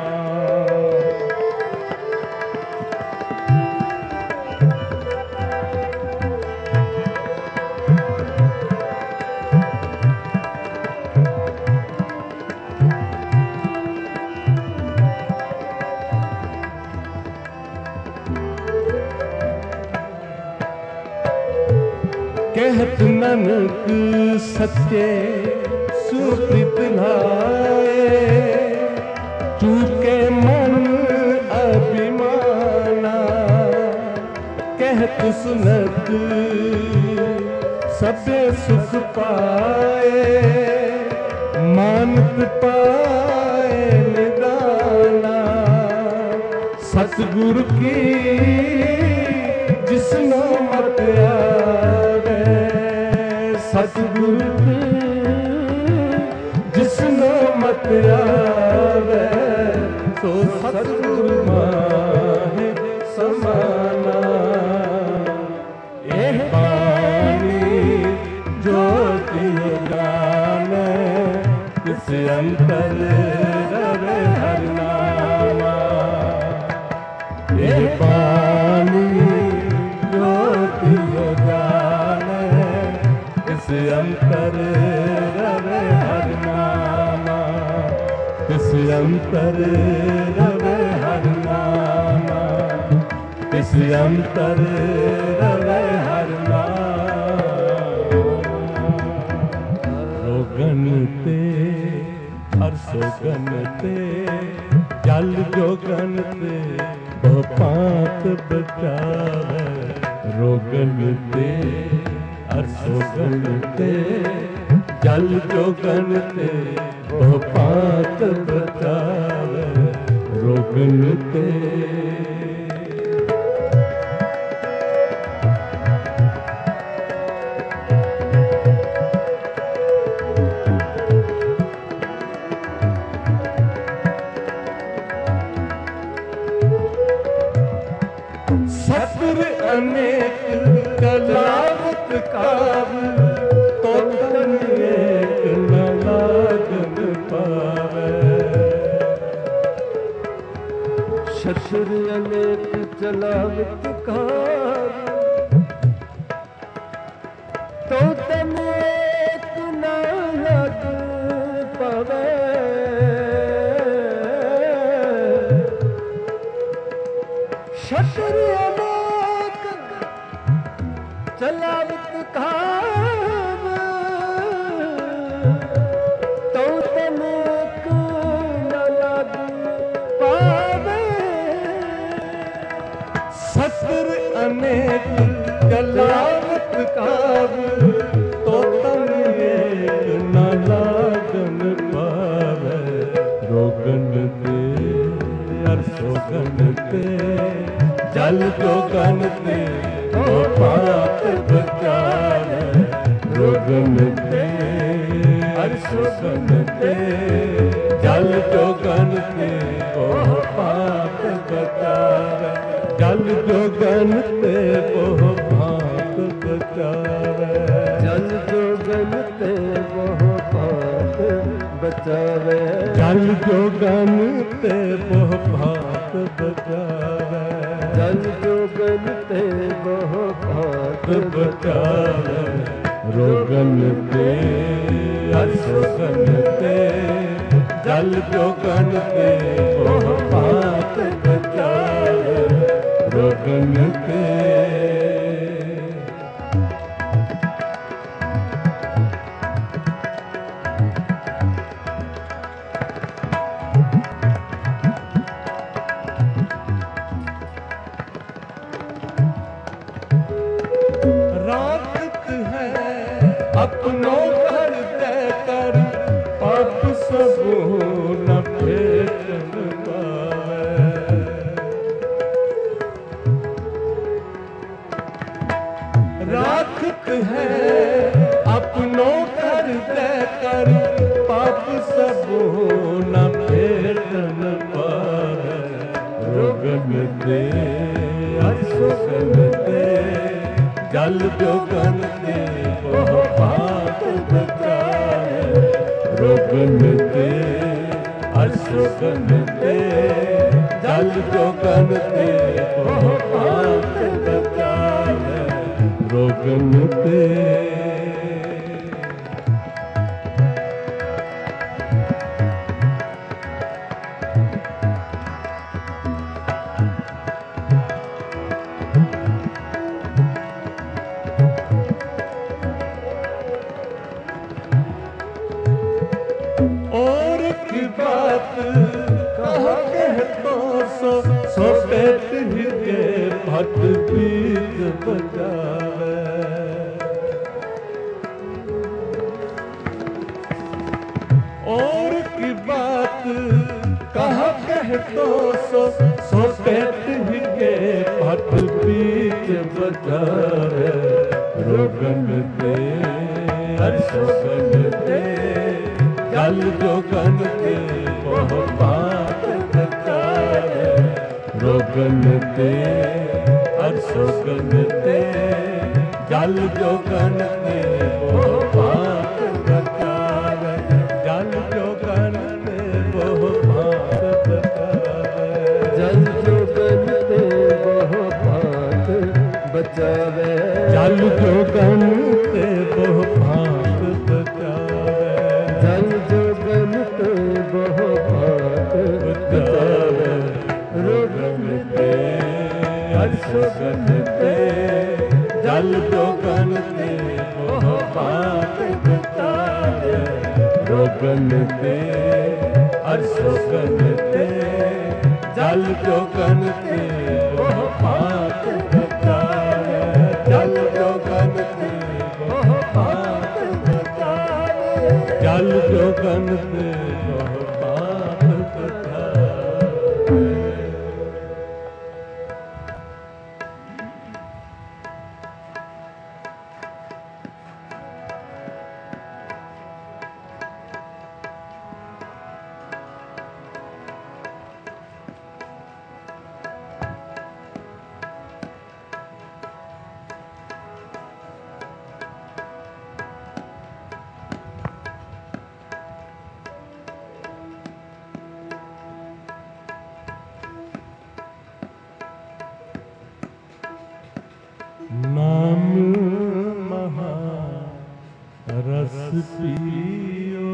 कहत नानक सच्चे सुकृत लाए, चूके मन अभिमाना। कहत सुनत सबे सुख पाए, मानत पाए निदाना। सतगुरु की जिसनो मत आवे, सतगुरु की जिसनो मत आवे, तो सतगुरु माहे समाना। एह बानी ज्योति गाने, किस अंतर रवे हर नामा। एह बानी ज्योति गाने, किस अंतर रवे हर नामा। किस अंतर रवे हर नामा, किस अंतर रवे हर नामा। रोगन ते हर सोगन ते, जल जोगन ते बहु पात बचावे। रोगन ते हर सोगन ते, जल जोगन ते बहु पात बचावे। रोगन ते सत्र अनेक कलावत काव, तो तन एक न लागन पावे। सत्र अनेक कलावत काव, तो तन एक न लागन पावे। सत्र चलावत खाव, तो तनिक न लग पावे। सत्र अनेक कलावत काव, तो तन एक न लागन पावे। रोगन ते हर सोगन ते, जल जोगन ते बहु पात बचावे। रोगन ते हर सोगन ते, जल जोगन ते बहु पात बचावे। जल जोगन ते बहु पात बचावे। जल जोगन ते बहु पात बचावे। जल जोगन ते बहु पात बचावे। जल जोगन ते बहु पात बचावे। रोगन ते हर सोगन ते, जल जोगन ते बहु पात बचावे। रोगन ते राखत है अपनों कर दे कर, पाप सब न भेटन पावे। राखत है अपनों कर दे कर, पाप सब न भेटन पावे। रोगन ते हर सोगन ते, जल जोगन ते बहु पात बचावे। रोगन ते हर सोगन ते, जल जोगन ते बहु पात बचावे। रोगन ते और की बात कहो कह तो सो पेट ही के भट बीज बजावे। तो सो कहत ही के पट बीच बजावे रोगन दे हर सुगन दे जल जोगन दे मोह पात बचावे रोगन दे हर सुगन दे जल जोगन दे मोह पात बचावे जल जोगन दे मोह पात बचावे जल जोगन ते बहु भात बचावे जल जोगन ते बहु भात बचावे जल जोगन ते बहु भात बचावे रोगन ते हर सुगन ते जल जोगन ते बहु भात बचावे रोगन ते हर सुगन ते जल जोगन ते बहु भात बचावे जल जोगन ते बहु भात बचावे जल जोगन ते बहु भात बचावे नाम महा रस पियो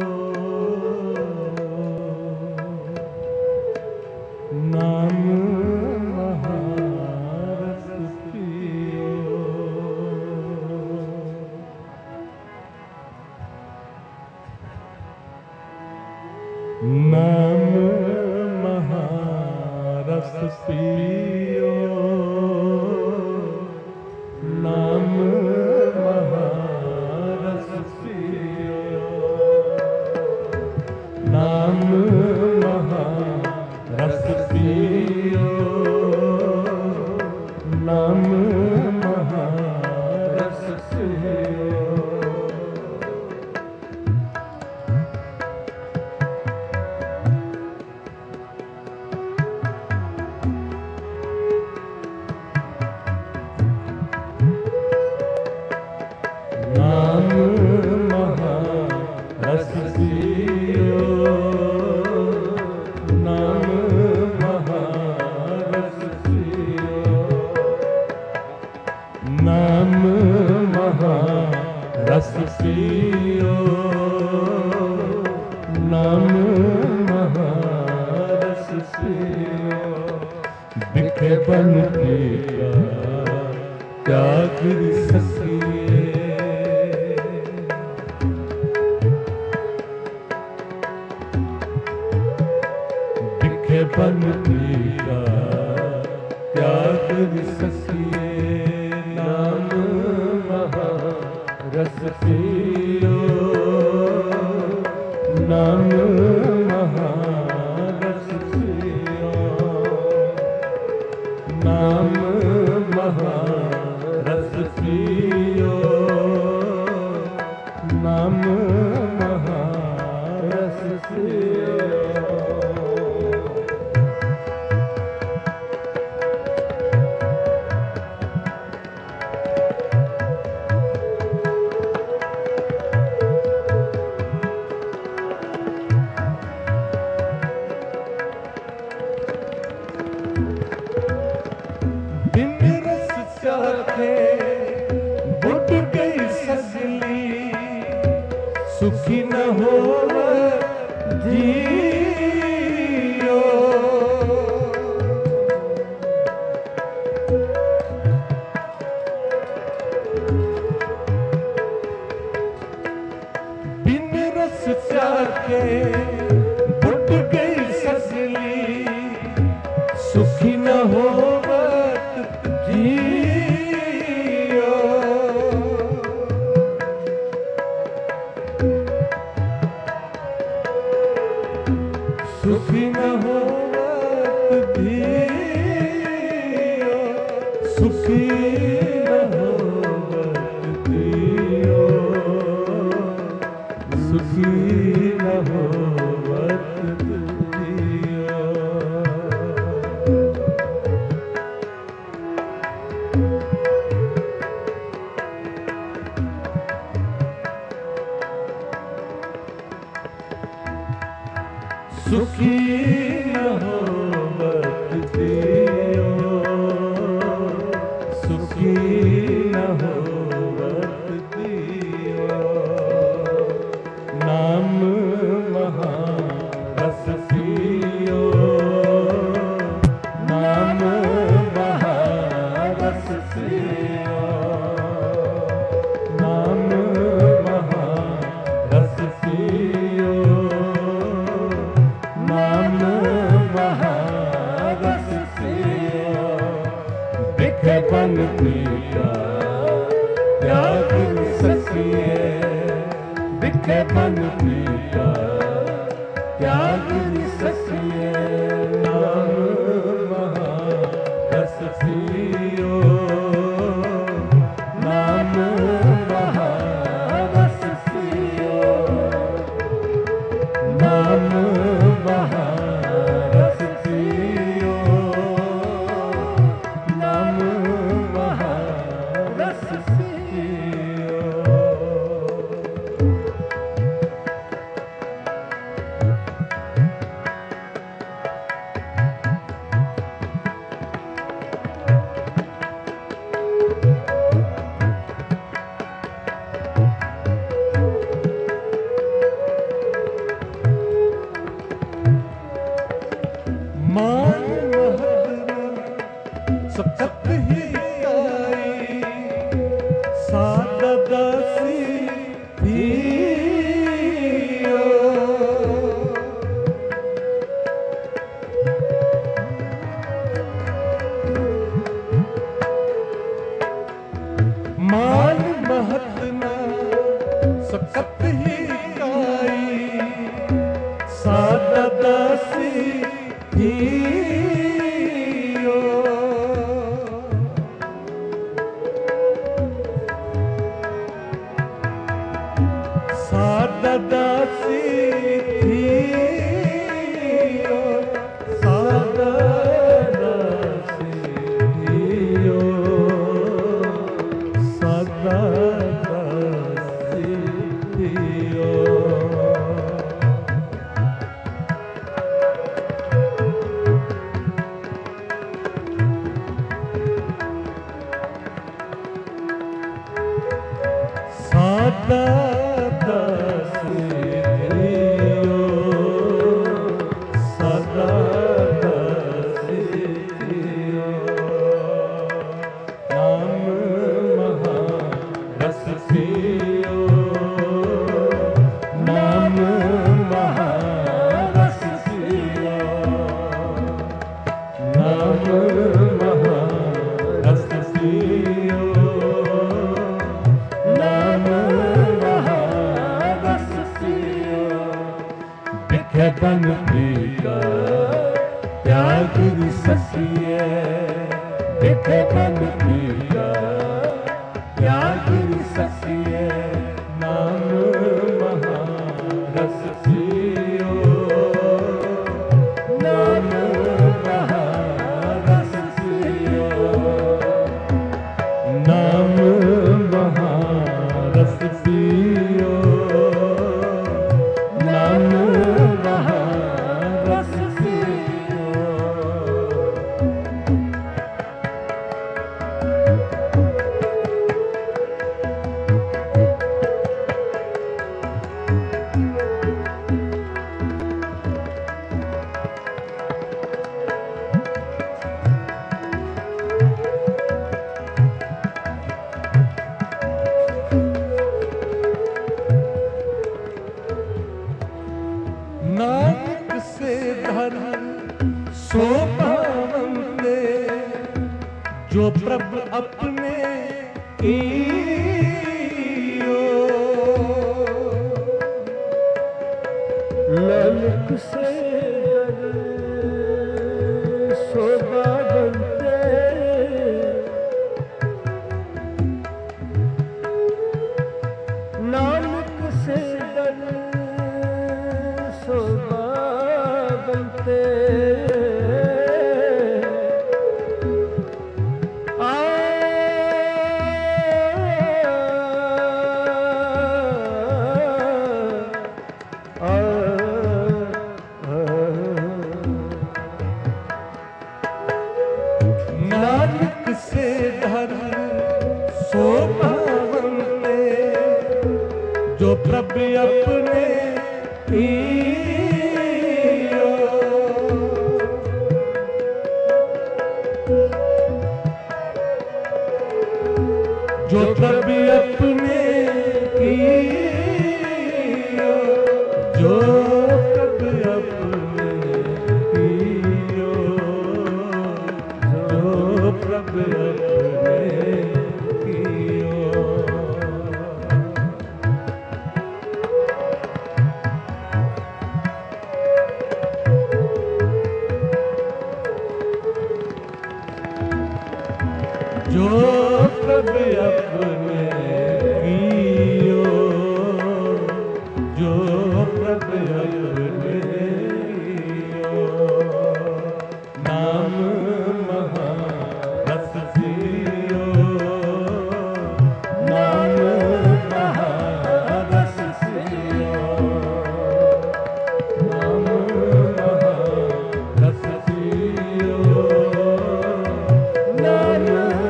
नाम महा रस पियो नाम महा रस पियो नाम महारस पियो नाम महारस पियो नाम महारस पियो नाम महारस पियो नाम महारस पियो नाम महारस पियो नाम महारस पियो बिखे बन का त्याग सकिए बिखे बन का त्याग सकिए नाम महारस पियो नाम महारस पियो नाम महारस पियो नाम महारस पियो सुखी न हो जियो बिन रस चाखे बुट गई ससली सुखी न हो सुखी न होवत दियो, सुखी न होवत दियो। नाम महारस पियो, नाम महारस पियो, नाम महारस पियो, नाम महारस पियो। बिखे बन पिया त्याग सकिए, बिखे बन पिया त्याग सकिए। नाम महारस पियो, नाम महारस पियो, नाम महारस पियो, नाम महारस पियो। मान महत्व सतत ही आई, सादा दासी पियो। मान महत्व सतत ही आई, सादा दासी पियो। सादा दासी पियो, सादा दासी पियो, सादा दासी पियो। सादा दासी पियो, सादा दासी पियो। नाम महारस पियो, नाम महारस पियो, नाम महारस पियो, नाम महारस पियो। बिखे बन पिया त्याग सकिए, बिखे बन पिया त्याग सकिए। नाम महारस पियो, नाम महारस पियो, नाम महारस पियो, नाम महारस पियो। नानक से धर्म सो पावंते, जो प्रभु अपने कीयो। नानक से सोदा बनते, नानक से सोदा बनते। सो पावनते जो प्रभु अपने कियो। जो प्रभु अपने कियो, जो प्रभु अपने कियो, जो प्रभु अपने कियो। जो प्रभु अपने कियो, जो प्रभु अपने कियो। नाम महारस सियो, नाम महारस सियो, नाम महारस सियो, नाम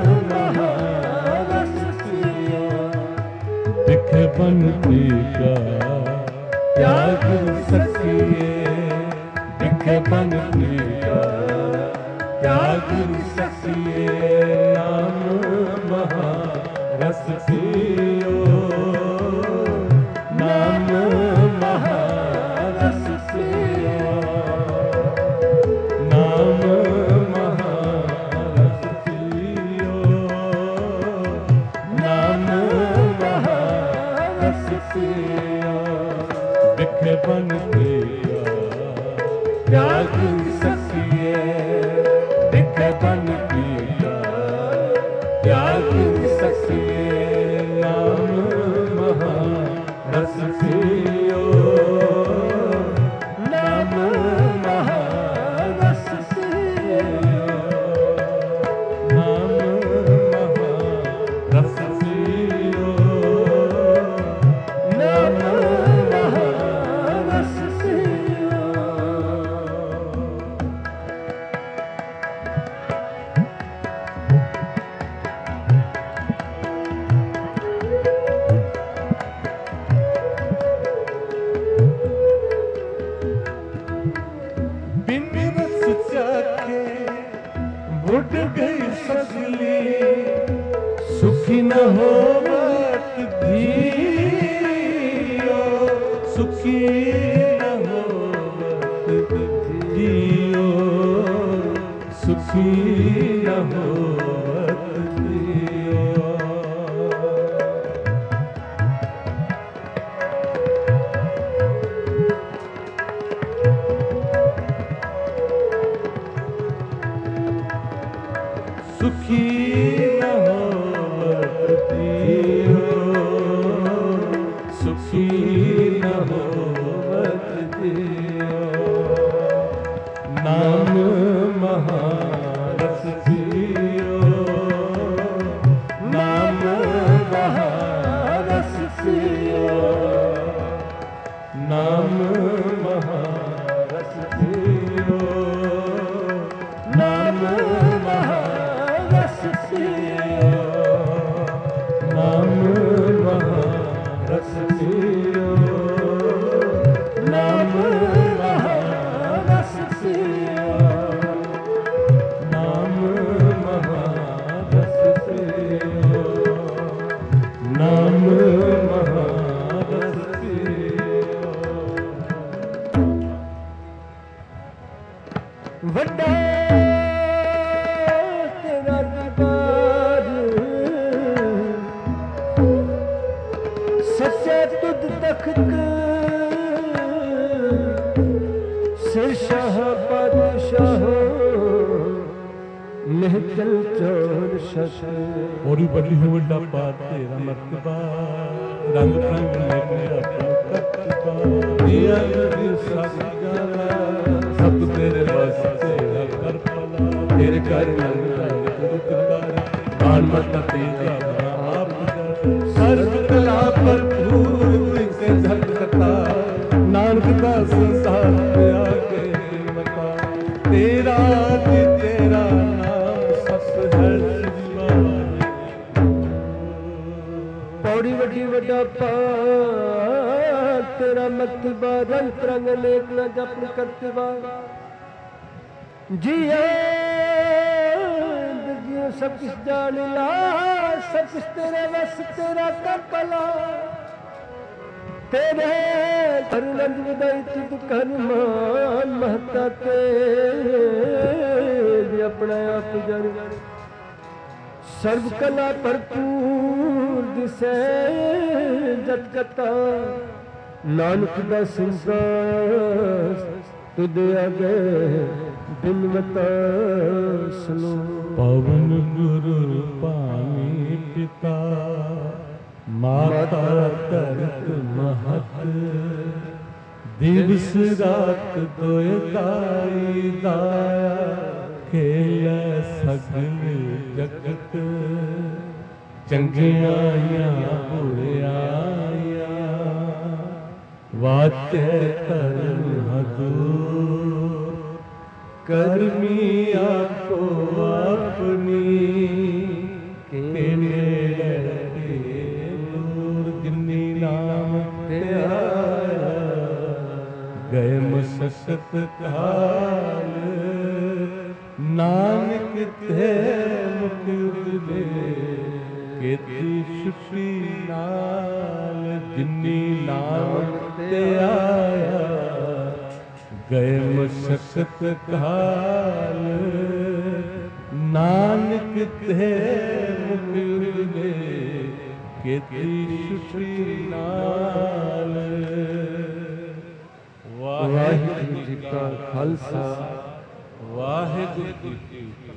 बनती का त्याग सकिए, दिख बनती का त्याग सकिए। नाम महारस सियो, नाम महारस सियो, नाम महारस सियो, नाम बिख बनते त्याग सकिए, बिख बनती त्याग सकिए। नाम महारस सियो, नाम महारस सियो, नाम महारस सियो, नाम महारस सियो। बिन रस चाखे बुढ़ गई सजली, सुखी न होवत जियो, सुखी न होवत जियो, सुखी न होवत जियो। सुखी न होवत जियो, सुखी न होवत जियो। नाम महारस सियो, नाम महारस सियो, नाम महारस सियो, नाम महारस सियो, नाम महारस सियो, नाम महारस सियो, नाम महारस सियो, नाम महारस सियो। वड्डा तेरा दरबार, सच्चा तुद तख्त, सिर शाह बादशाह, महकल चोर शश। और बड़ी हो वड्डा पार तेरा मर्तबा, रंग रंग मेरा कतबा। दिया नदी सासी गाला, सब तेरे बस तेरा कर पला। तेरे कर रंग रंग गुरुद्वार, बाण मता तेरा आप सर्व कला पर फूल से झलकता। नानक का संसार आगे मता, तेरा जी तेरा नाम सस हर शिवाय। बड़ी वड्डी वड्डा पार तेरा मर्तबा रंग रंग नेक न जपन करतबा जिया जियो सब कुछ जान ला सब कुछ तेरे बस तेरा कपला तेरे हरनंद विदाई तुद कर मान महता तेरे अपना आप जन सर्व कला भरपूर दिसे जत कता नानक दा संसार तुद आगे बिनवता सुनो पवन गुरु पानी पिता माता तरत महत दिवस रात दोय दाई दाया खेल सगल जगत चंगियां बुरियां वाते करन हदूर करमी आपो अपनी केने दूर जिन्नी नाम ते आया गए मुसत काल नानक ते मुख उजले केती सुखी नाल जिन्नी नाम ते आया गए मुसत काल नानक ते मुख उजले केती सुखी नाल वाहिगुरू जी का खालसा वाहिगुरू जी की